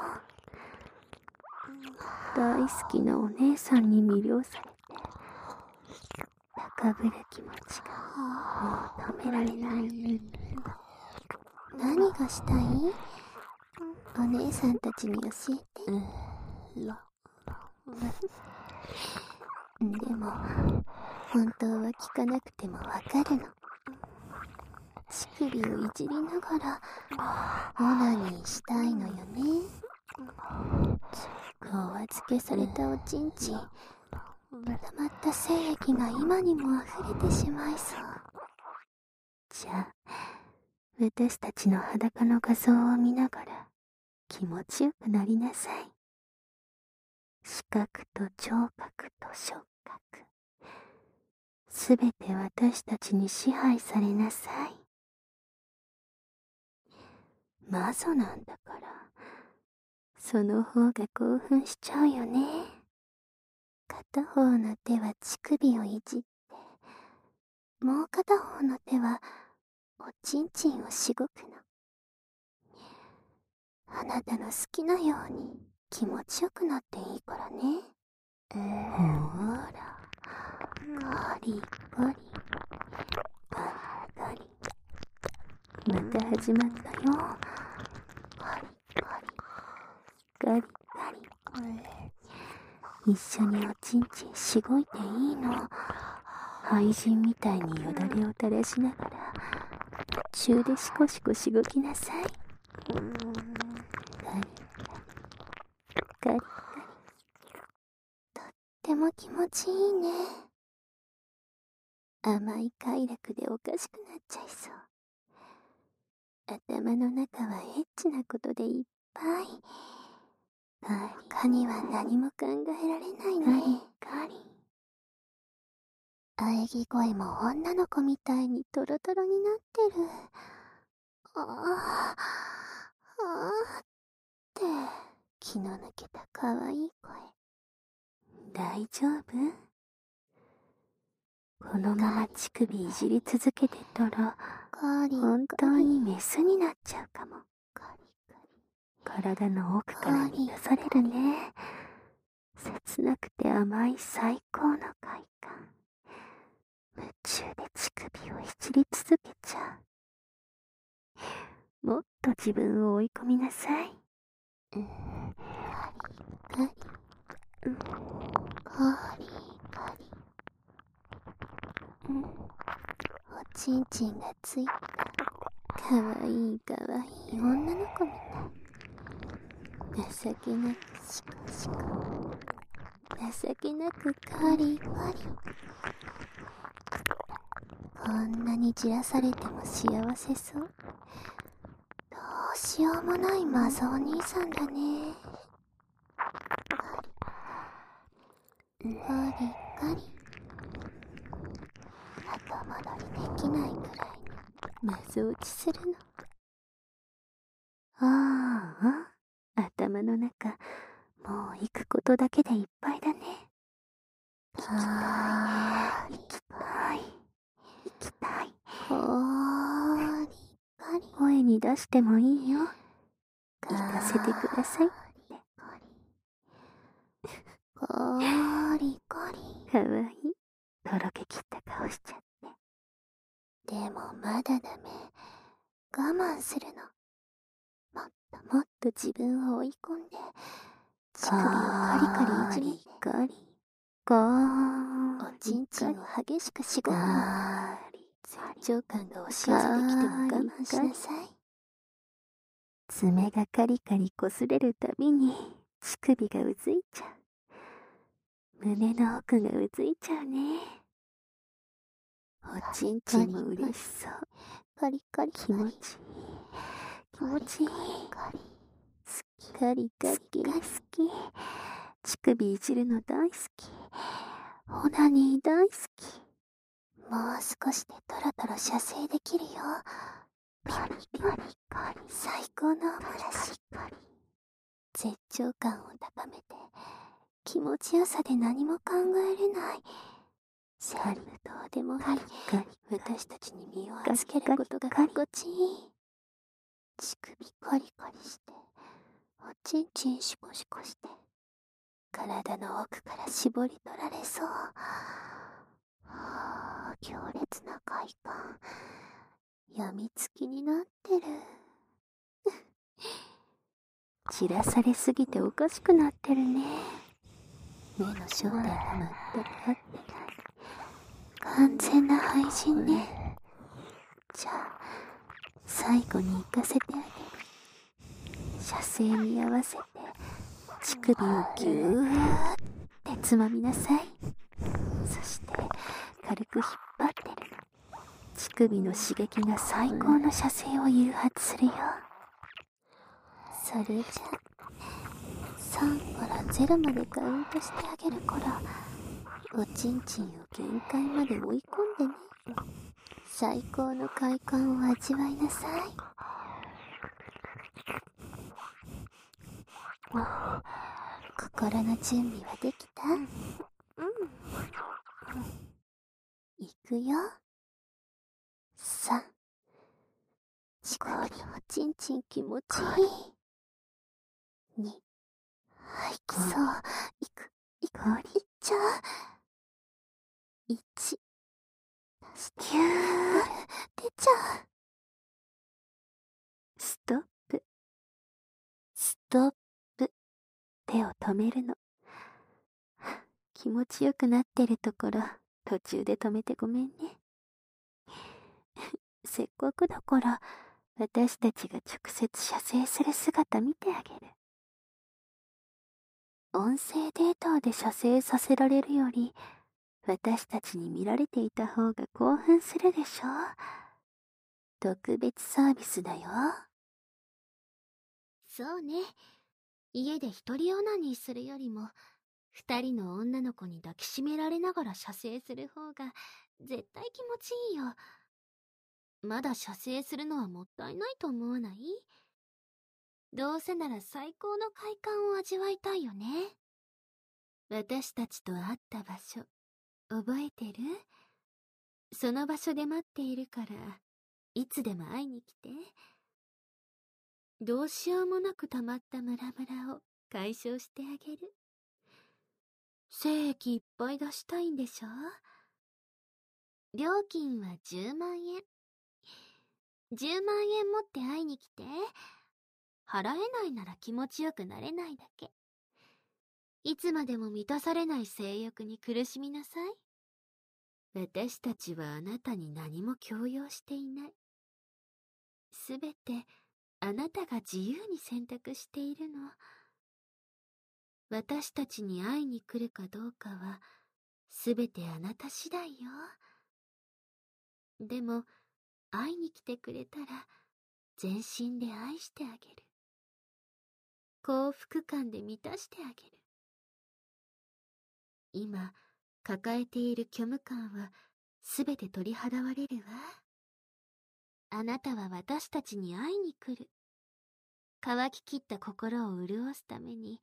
大好きなお姉さんに魅了されて、高ぶる気持ちがもう止められない。 何がしたい？お姉さんたちに教えて。でも、本当は聞かなくてもわかるの。乳首をいじりながら、オナニーしたいのよね。お預けされたおちんちん、溜まった精液が今にも溢れてしまいそう。 じゃあ、私たちの裸の画像を見ながら気持ちよくなりなさい。視覚と聴覚と触覚、すべて私たちに支配されなさい。魔女なんだから、その方が興奮しちゃうよね。片方の手は乳首をいじって、もう片方の手はおちんちんをしごくの。あなたの好きなように気持ちよくなっていいからね。ほーら、ガリガリ、ガリガリ。また始まったよ。ガリガリ、ガリガリ。一緒におちんちんしごいていいの。廃人みたいによだれを垂らしながら、途中でシコシコしごきなさい。ガリガリ、ガリガリ。とっても気持ちいいね。甘い快楽でおかしくなっちゃいそう。頭の中はエッチなことでいっぱい。他には何も考えられないね。ガリガリ。喘ぎ声も女の子みたいにトロトロになってる。ああ、ああって気の抜けた可愛い声。大丈夫？このまま乳首いじり続けてたら本当にメスになっちゃうかも。体の奥から満たされるね。切なくて甘い最高の快感。夢中で乳首をいじり続けちゃう。もっと自分を追い込みなさい。うん、ガリガリ、うん、ガリガリ、うん、おちんちんがついたかわいいかわいい女の子みたい。情けなくシコシコ、情けなくガリガリ。こんなにじらされても幸せそう。どうしようもないマゾお兄さんだね。ガリガリ。後戻りできないくらいにマゾ落ちするの。ああ、頭の中もう行くことだけでいっぱいだね。行きたい、行きたい、行きたい。ガリガリ。声に出してもいいよ。行かせてくださいって。ガリガリ。かわいい。とろけきった顔しちゃって。でもまだダメ。我慢するの。もっともっと自分を追い込んで、乳首をカリカリいじめて、ガリガリ、おちんちんを激しくしごくの。絶頂感が押し寄せてきても我慢しなさい。爪がカリカリ擦れるたびに乳首がうずいちゃう。胸の奥がうずいちゃうね。おちんちんも嬉しそう。カリカリ、気持ちいい、気持ちいい。好き、カリカリが好き。乳首いじるの大好き。オナニー大好き。もう少しでトロトロ射精できるよ。カリカリカリ、最高のおもらし。カリ、絶頂感を高めて気持ちよさで何も考えれない。全部どうでもいい。私たちに身を預けることが心地いい。乳首カリカリして、おちんちんシコシコして、体の奥から絞り取られそう。はあ、強烈な快感。やみつきになってる。散らされすぎておかしくなってるね。目の焦点が全く合ってない。完全な廃人ね。じゃあ最後に行かせてあげる。射精に合わせて乳首をぎゅーってつまみなさい。そして軽く引っ張ってるの。 乳首の刺激が最高の射精を誘発するよ。それじゃさんからゼロまでカウントしてあげるから、おちんちんを限界まで追い込んでね。最高の快感を味わいなさい。心の準備はできた？うん。いくよ。さん。こりおちんちん気持ちいい。に。はい、きそう。いく、いく、いっちゃう。いち。ぎゅー。出ちゃう。ストップ。ストップ。手を止めるの。気持ちよくなってるところ、途中で止めてごめんね。せっかくだから、私たちが直接射精する姿見てあげる。音声データで射精させられるより、私たちに見られていた方が興奮するでしょ。特別サービスだよ。 そうね。家で一人オナニーするよりも、二人の女の子に抱きしめられながら射精する方が絶対気持ちいいよ。まだ射精するのはもったいないと思わない？どうせなら最高の快感を味わいたいよね。私たちと会った場所、覚えてる？その場所で待っているから、いつでも会いに来て。どうしようもなく溜まったムラムラを解消してあげる。精液いっぱい出したいんでしょ？料金はじゅうまんえん。じゅうまんえん持って会いに来て。払えないなら気持ちよくなれないだけ。いつまでも満たされない性欲に苦しみなさい。私たちはあなたに何も強要していない。すべてあなたが自由に選択しているの。私たちに会いに来るかどうかはすべてあなた次第よ。でも会いに来てくれたら全身で愛してあげる。幸福感で満たしてあげる。今抱えている虚無感はすべて取り払われるわ。あなたは私たちに会いに来る。乾ききった心を潤すために、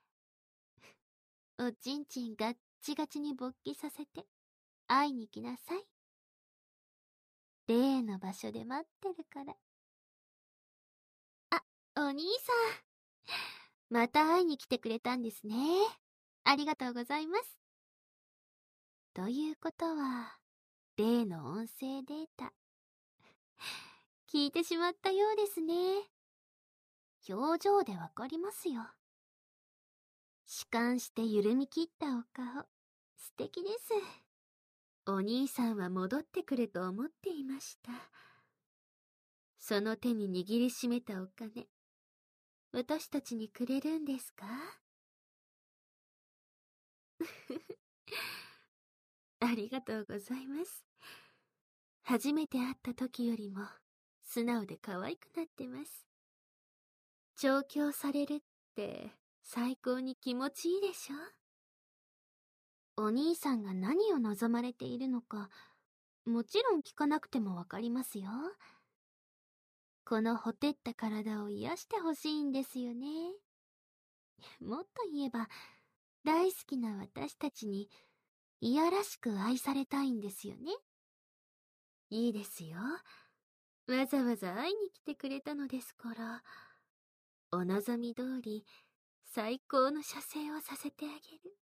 おちんちんガッチガチに勃起させて会いに来なさい。例の場所で待ってるから。あ、お兄さん。また会いに来てくれたんですね。ありがとうございます。ということは、例の音声データ。聞いてしまったようですね。表情でわかりますよ。弛緩して緩み切ったお顔、素敵です。お兄さんは戻ってくると思っていました。その手に握りしめたお金、私たちにくれるんですか？ありがとうございます。初めて会った時よりも素直で可愛くなってます。調教されるって最高に気持ちいいでしょ？お兄さんが何を望まれているのか、もちろん聞かなくてもわかりますよ。このほてった体を癒してほしいんですよね。もっと言えば、大好きな私たちにいやらしく愛されたいんですよね。いいですよ。わざわざ会いに来てくれたのですから、お望み通り最高の射精をさせてあげる。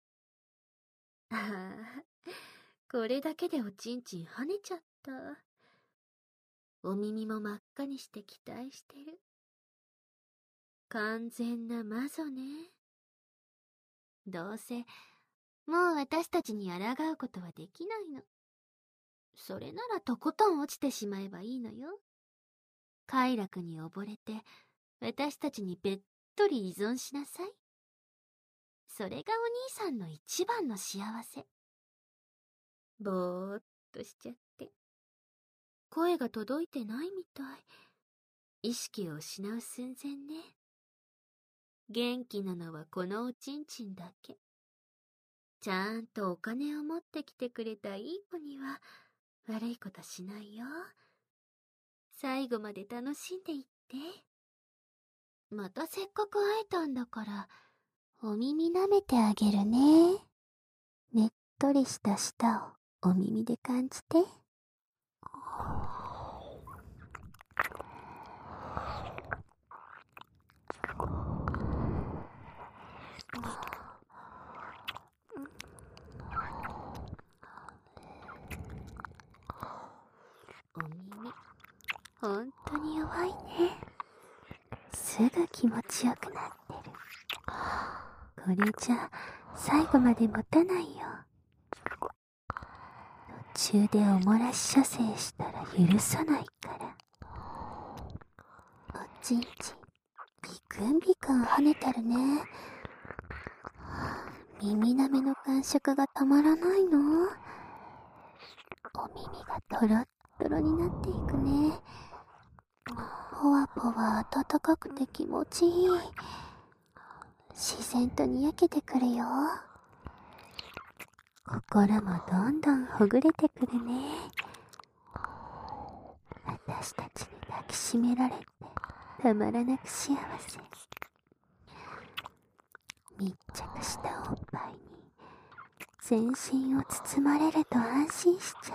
ああ、これだけでおちんちん跳ねちゃった。お耳も真っ赤にして期待してる。完全な魔女ね。どうせ、もう私たちに抗うことはできないの。それならとことん落ちてしまえばいいのよ。快楽に溺れて、私たちにべっとり依存しなさい。それがお兄さんの一番の幸せ。ぼーっとしちゃって。 声が届いてないみたい。意識を失う寸前ね。元気なのはこのおちんちんだけ。ちゃんとお金を持ってきてくれたいい子には悪いことしないよ。最後まで楽しんでいって。 またせっかく会えたんだから、お耳舐めてあげるね。ねっとりした舌をお耳で感じて。お耳、ほんとに弱いね。すぐ気持ちよくなってる。これじゃ最後まで持たないよ。途中でおもらし射精したら許さないから。おちんちんビクンビクン跳ねてるね。耳なめの感触がたまらないの。お耳がトロットロになっていくね。ポワポワ暖かくて気持ちいい。自然とにやけてくるよ。心もどんどんほぐれてくるね。私たちに抱きしめられてたまらなく幸せ。密着したおっぱいに全身を包まれると安心しちゃう。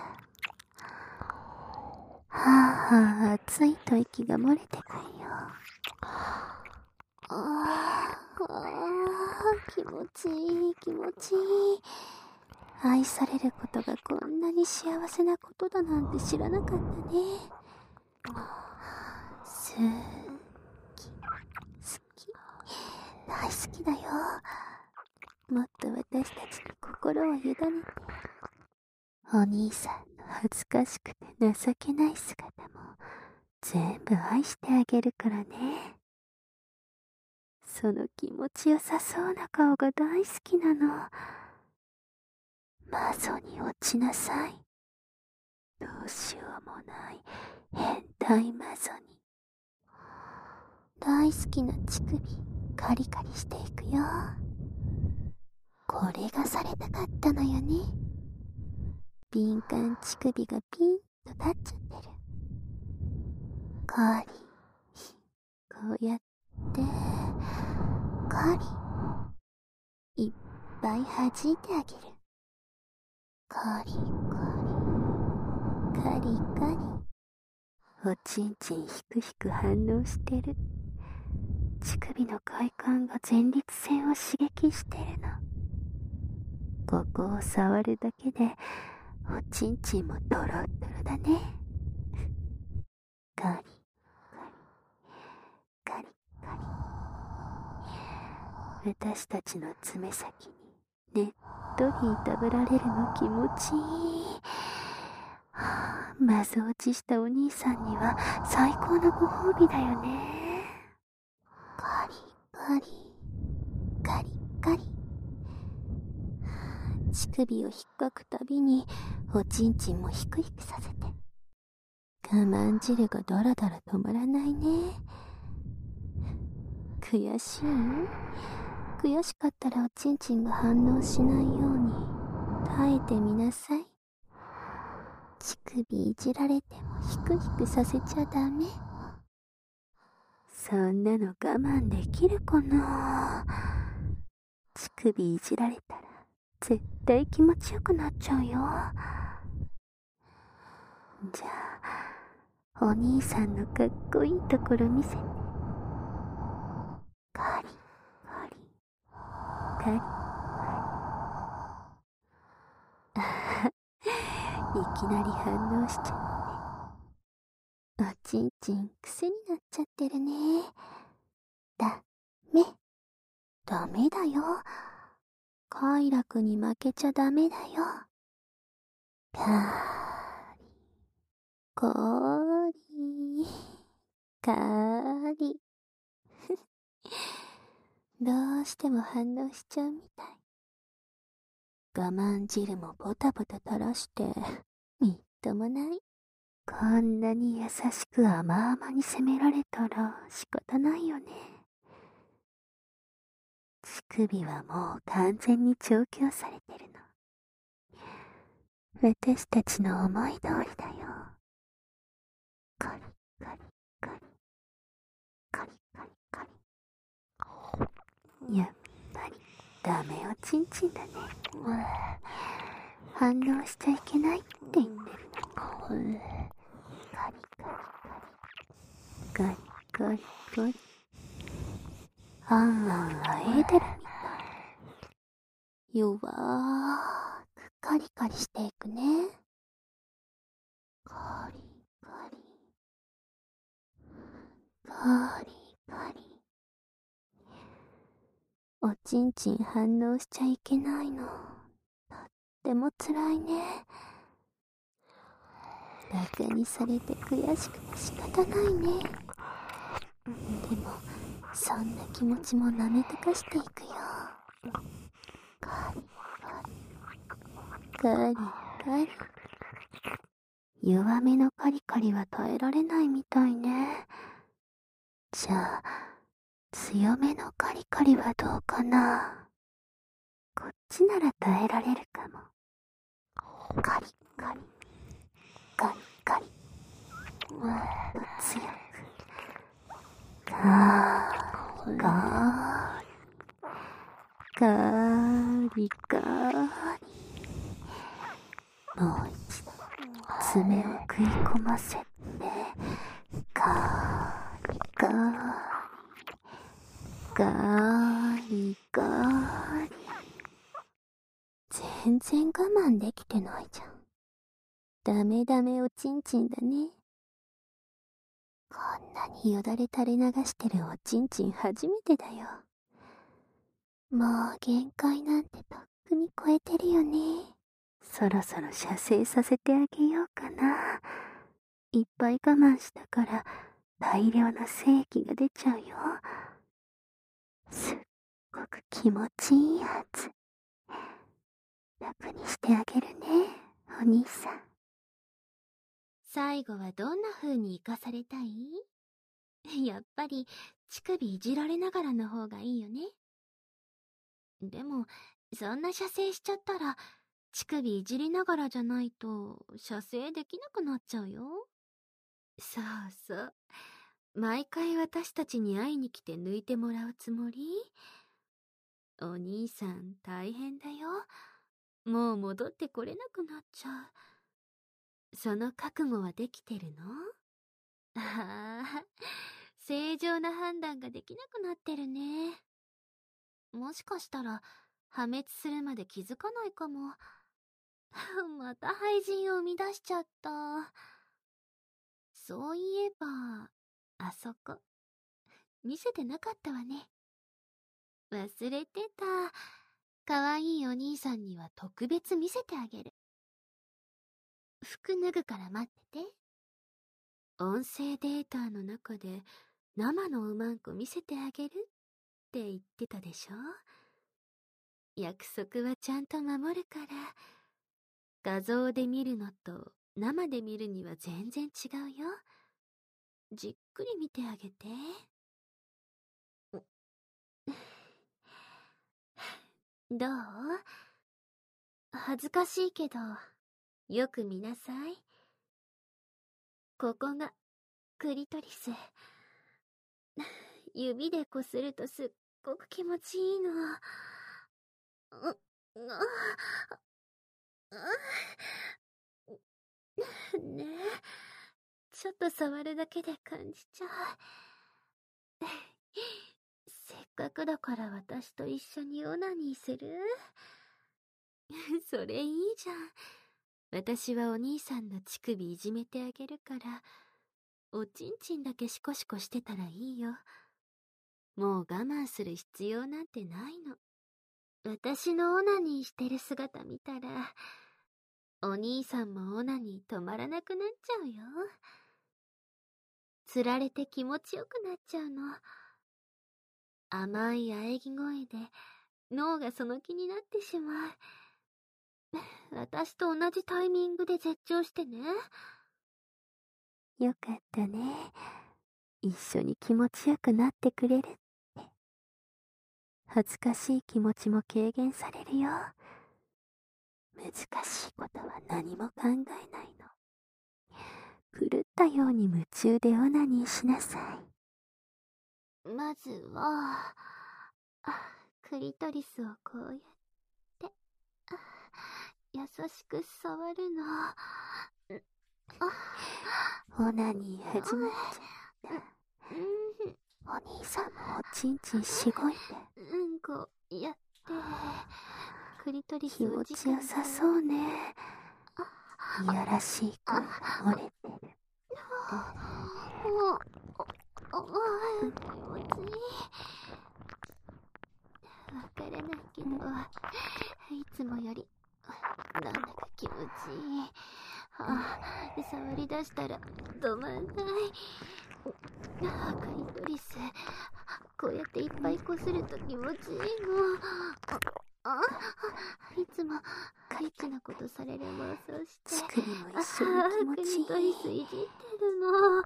はあはあ熱いと息が漏れてくるよ。ああ、気持ちいい気持ちいい。愛されることがこんなに幸せなことだなんて知らなかったね。すーき、好き、大好きだよ。もっと私たちに心を委ねて。お兄さんの恥ずかしくて情けない姿も全部愛してあげるからね。その気持ちよさそうな顔が大好きなの。マゾに落ちなさい。どうしようもない変態マゾに。大好きな乳首カリカリしていくよ。これがされたかったのよね。敏感乳首がピンと立っちゃってる。カリこうやってカリいっぱい弾いてあげる。カリカリカリカリ。おちんちんひくひく反応してる。乳首の快感が前立腺を刺激してるの。ここを触るだけでおちんちんもドロッドロだね。カリカリカリカリ。私たちの爪先にねっとりいたぶられるの気持ちいい。マゾ落ちしたお兄さんには最高のご褒美だよね。カリカリカリカリ。乳首を引っかくたびにおちんちんもヒクヒクさせて。我慢汁がドラドラ止まらないね。悔しい？悔しかったらおちんちんが反応しないように耐えてみなさい。乳首いじられてもヒクヒクさせちゃダメ。そんなの我慢できるかな。乳首いじられたら絶対気持ちよくなっちゃうよ。じゃあお兄さんのかっこいいところ見せて。カリカリカリカリ。いきなり反応しちゃって。おちんちん癖になっちゃってるね。ダメダメだよ。快楽に負けちゃダメだよ。カーリコーリカーリ。どうしても反応しちゃうみたい。我慢汁もボタボタ垂らしてみっともない。 こんなに優しく甘々に責められたら仕方ないよね。乳首はもう完全に調教されてるの。私たちの思い通りだよ。カリカリカリカリカリカリ。やっぱりダメよチンチンだね。反応しちゃいけないって言ってるの。カリカリカリカリカリ。あんあんあえいでるみたい。弱ーくカリカリしていくね。カリカリカリカリ。おちんちん反応しちゃいけないの。とってもつらいね。バカにされて悔しくて仕方ないね。でもそんな気持ちもなめとかしていくよ。カリカリカリカリ。弱めのカリカリは耐えられないみたいね。じゃあ強めのカリカリはどうかな。こっちなら耐えられるかも。カリカリカリカリ。もっと強く。ガーガーガリガリ。もう一度爪を食い込ませてガーリガーリガーリガーリ。全然我慢できてないじゃん。ダメダメおちんちんだね。こんなによだれ垂れ流してるおちんちん初めてだよ。もう限界なんてとっくに超えてるよね。そろそろ射精させてあげようかな。いっぱい我慢したから大量の精液が出ちゃうよ。すっごく気持ちいいはず。楽にしてあげるね、お兄さん。最後はどんな風に生かされたい？やっぱり乳首いじられながらの方がいいよね。でもそんな射精しちゃったら乳首いじりながらじゃないと射精できなくなっちゃうよ。そうそう、毎回私たちに会いに来て抜いてもらうつもり？お兄さん大変だよ。もう戻ってこれなくなっちゃう。その覚悟はできてるの？ああ、正常な判断ができなくなってるね。もしかしたら破滅するまで気づかないかも。また廃人を生み出しちゃった。そういえばあそこ見せてなかったわね。忘れてた。かわいいお兄さんには特別見せてあげる。服脱ぐから待ってて。音声データの中で生のうまんこ見せてあげるって言ってたでしょ。約束はちゃんと守るから。画像で見るのと生で見るには全然違うよ。じっくり見てあげて。どう？恥ずかしいけどよく見なさい。ここがクリトリス。指でこするとすっごく気持ちいいの。う、う、う、ねえ、ちょっと触るだけで感じちゃう。せっかくだから私と一緒にオナニーする？それいいじゃん。私はお兄さんの乳首いじめてあげるから、おちんちんだけシコシコしてたらいいよ。もう我慢する必要なんてないの。私のオナニーしてる姿見たら、お兄さんもオナニー止まらなくなっちゃうよ。つられて気持ちよくなっちゃうの。甘い喘ぎ声で脳がその気になってしまう。私と同じタイミングで絶頂してね。 よかったね。一緒に気持ちよくなってくれるって。恥ずかしい気持ちも軽減されるよ。難しいことは何も考えないの。狂ったように夢中でオナニーしなさい。まずは、クリトリスをこうやって、優しく触るの。 オナニー始まっちゃった。お兄さんもおちんちんしごいて。 うんこやって、クリトリス気持ちよさそうね。いやらしい声が漏れてる。 気持ちいい。わからないけど、いつもよりなんだか気持ちいい。ああ、触り出したら止まんない。ああ、クリトリス、こうやっていっぱいこすると気持ちいいの。ああ、いつもエッチなことされる妄想して、 乳首も一緒に気持ちいい。 クリトリスいじってるの。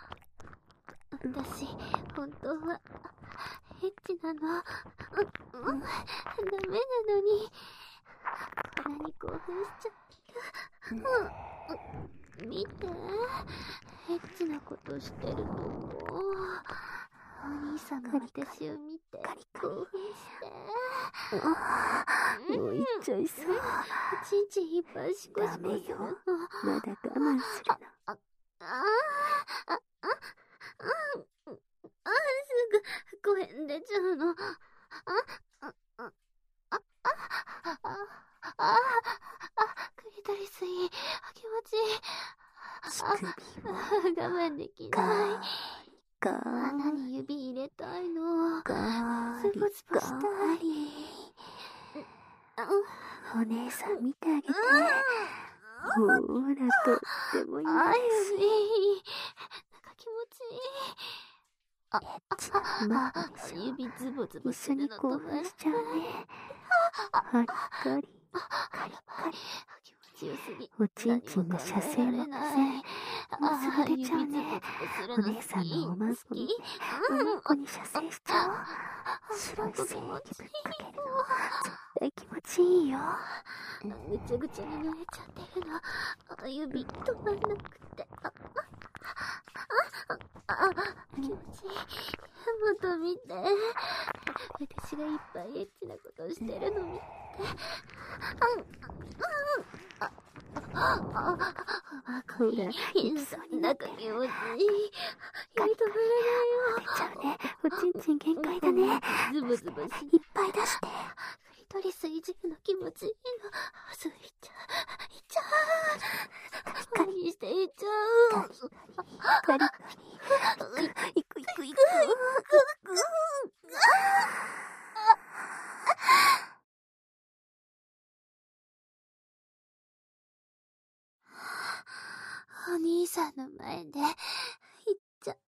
私、本当はエッチなの。うん、うん、ダメなのに、こんなに興奮しちゃってる。うん、見て、エッチなことしてるとこ。お兄さんが私を見て興奮して。 もういっちゃいそう。 ちんちんいっぱいシコシコするの。 ダメよ。まだ我慢するの。 あ、あ、あ、あ、あ、あ、すぐ声出ちゃうの。あ、あ、あ、あ、あ、あ、あ、クリトリスいい。気持ちいい。 乳首を我慢できない。 ガー鼻に指入れたいの。 ガーリスポスポしたい。 お姉さん見てあげて。ほら、とってもいいあ、 です指。なんか気持ちいい。あ、 エッチなママでしょ。 指ズボズボ一緒に興奮しちゃうね。カリカリ、カリカリ。 気持ちよすぎ。 おちんちんの射精の癖、もうすぐ出ちゃうね。お姉さんのおまんこ見て、おまんこに射精しちゃおう。白い精液ぶっかけるの。絶対気持ちいいよ。 ぐちゃぐちゃに濡れちゃってるの。指止まんなくて。あ、あ、あ、気持ちいい。もっと見て。私がいっぱいエッチなことしてるの見て。あ、あ、あ、あ、 ほら、行きそうになってる。 なんか気持ちいい。指止まらないよ。 出ちゃうね。おちんちん限界だね。 ズボズボしいっぱい出して。 クリトリスいじるの気持ちいいの。すぐ行っちゃう。行っちゃう。カリカリして行っちゃう。 カリカリ。カリカリ。行く行く行く。 お兄さんの前で、行っちゃ。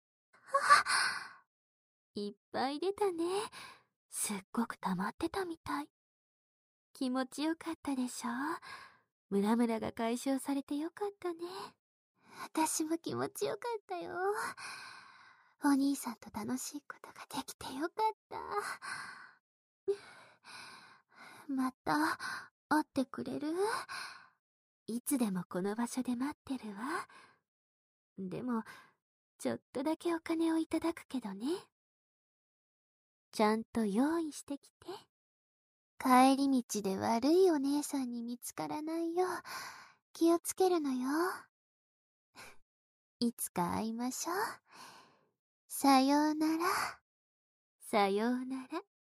いっぱい出たね。すっごく溜まってたみたい。気持ちよかったでしょ？ムラムラが解消されてよかったね。私も気持ちよかったよ。お兄さんと楽しいことができてよかった。また、会ってくれる？いつでもこの場所で待ってるわ。でも、ちょっとだけお金をいただくけどね。ちゃんと用意してきて。帰り道で悪いお姉さんに見つからないよう気をつけるのよ。いつか会いましょう。さようなら。さようなら。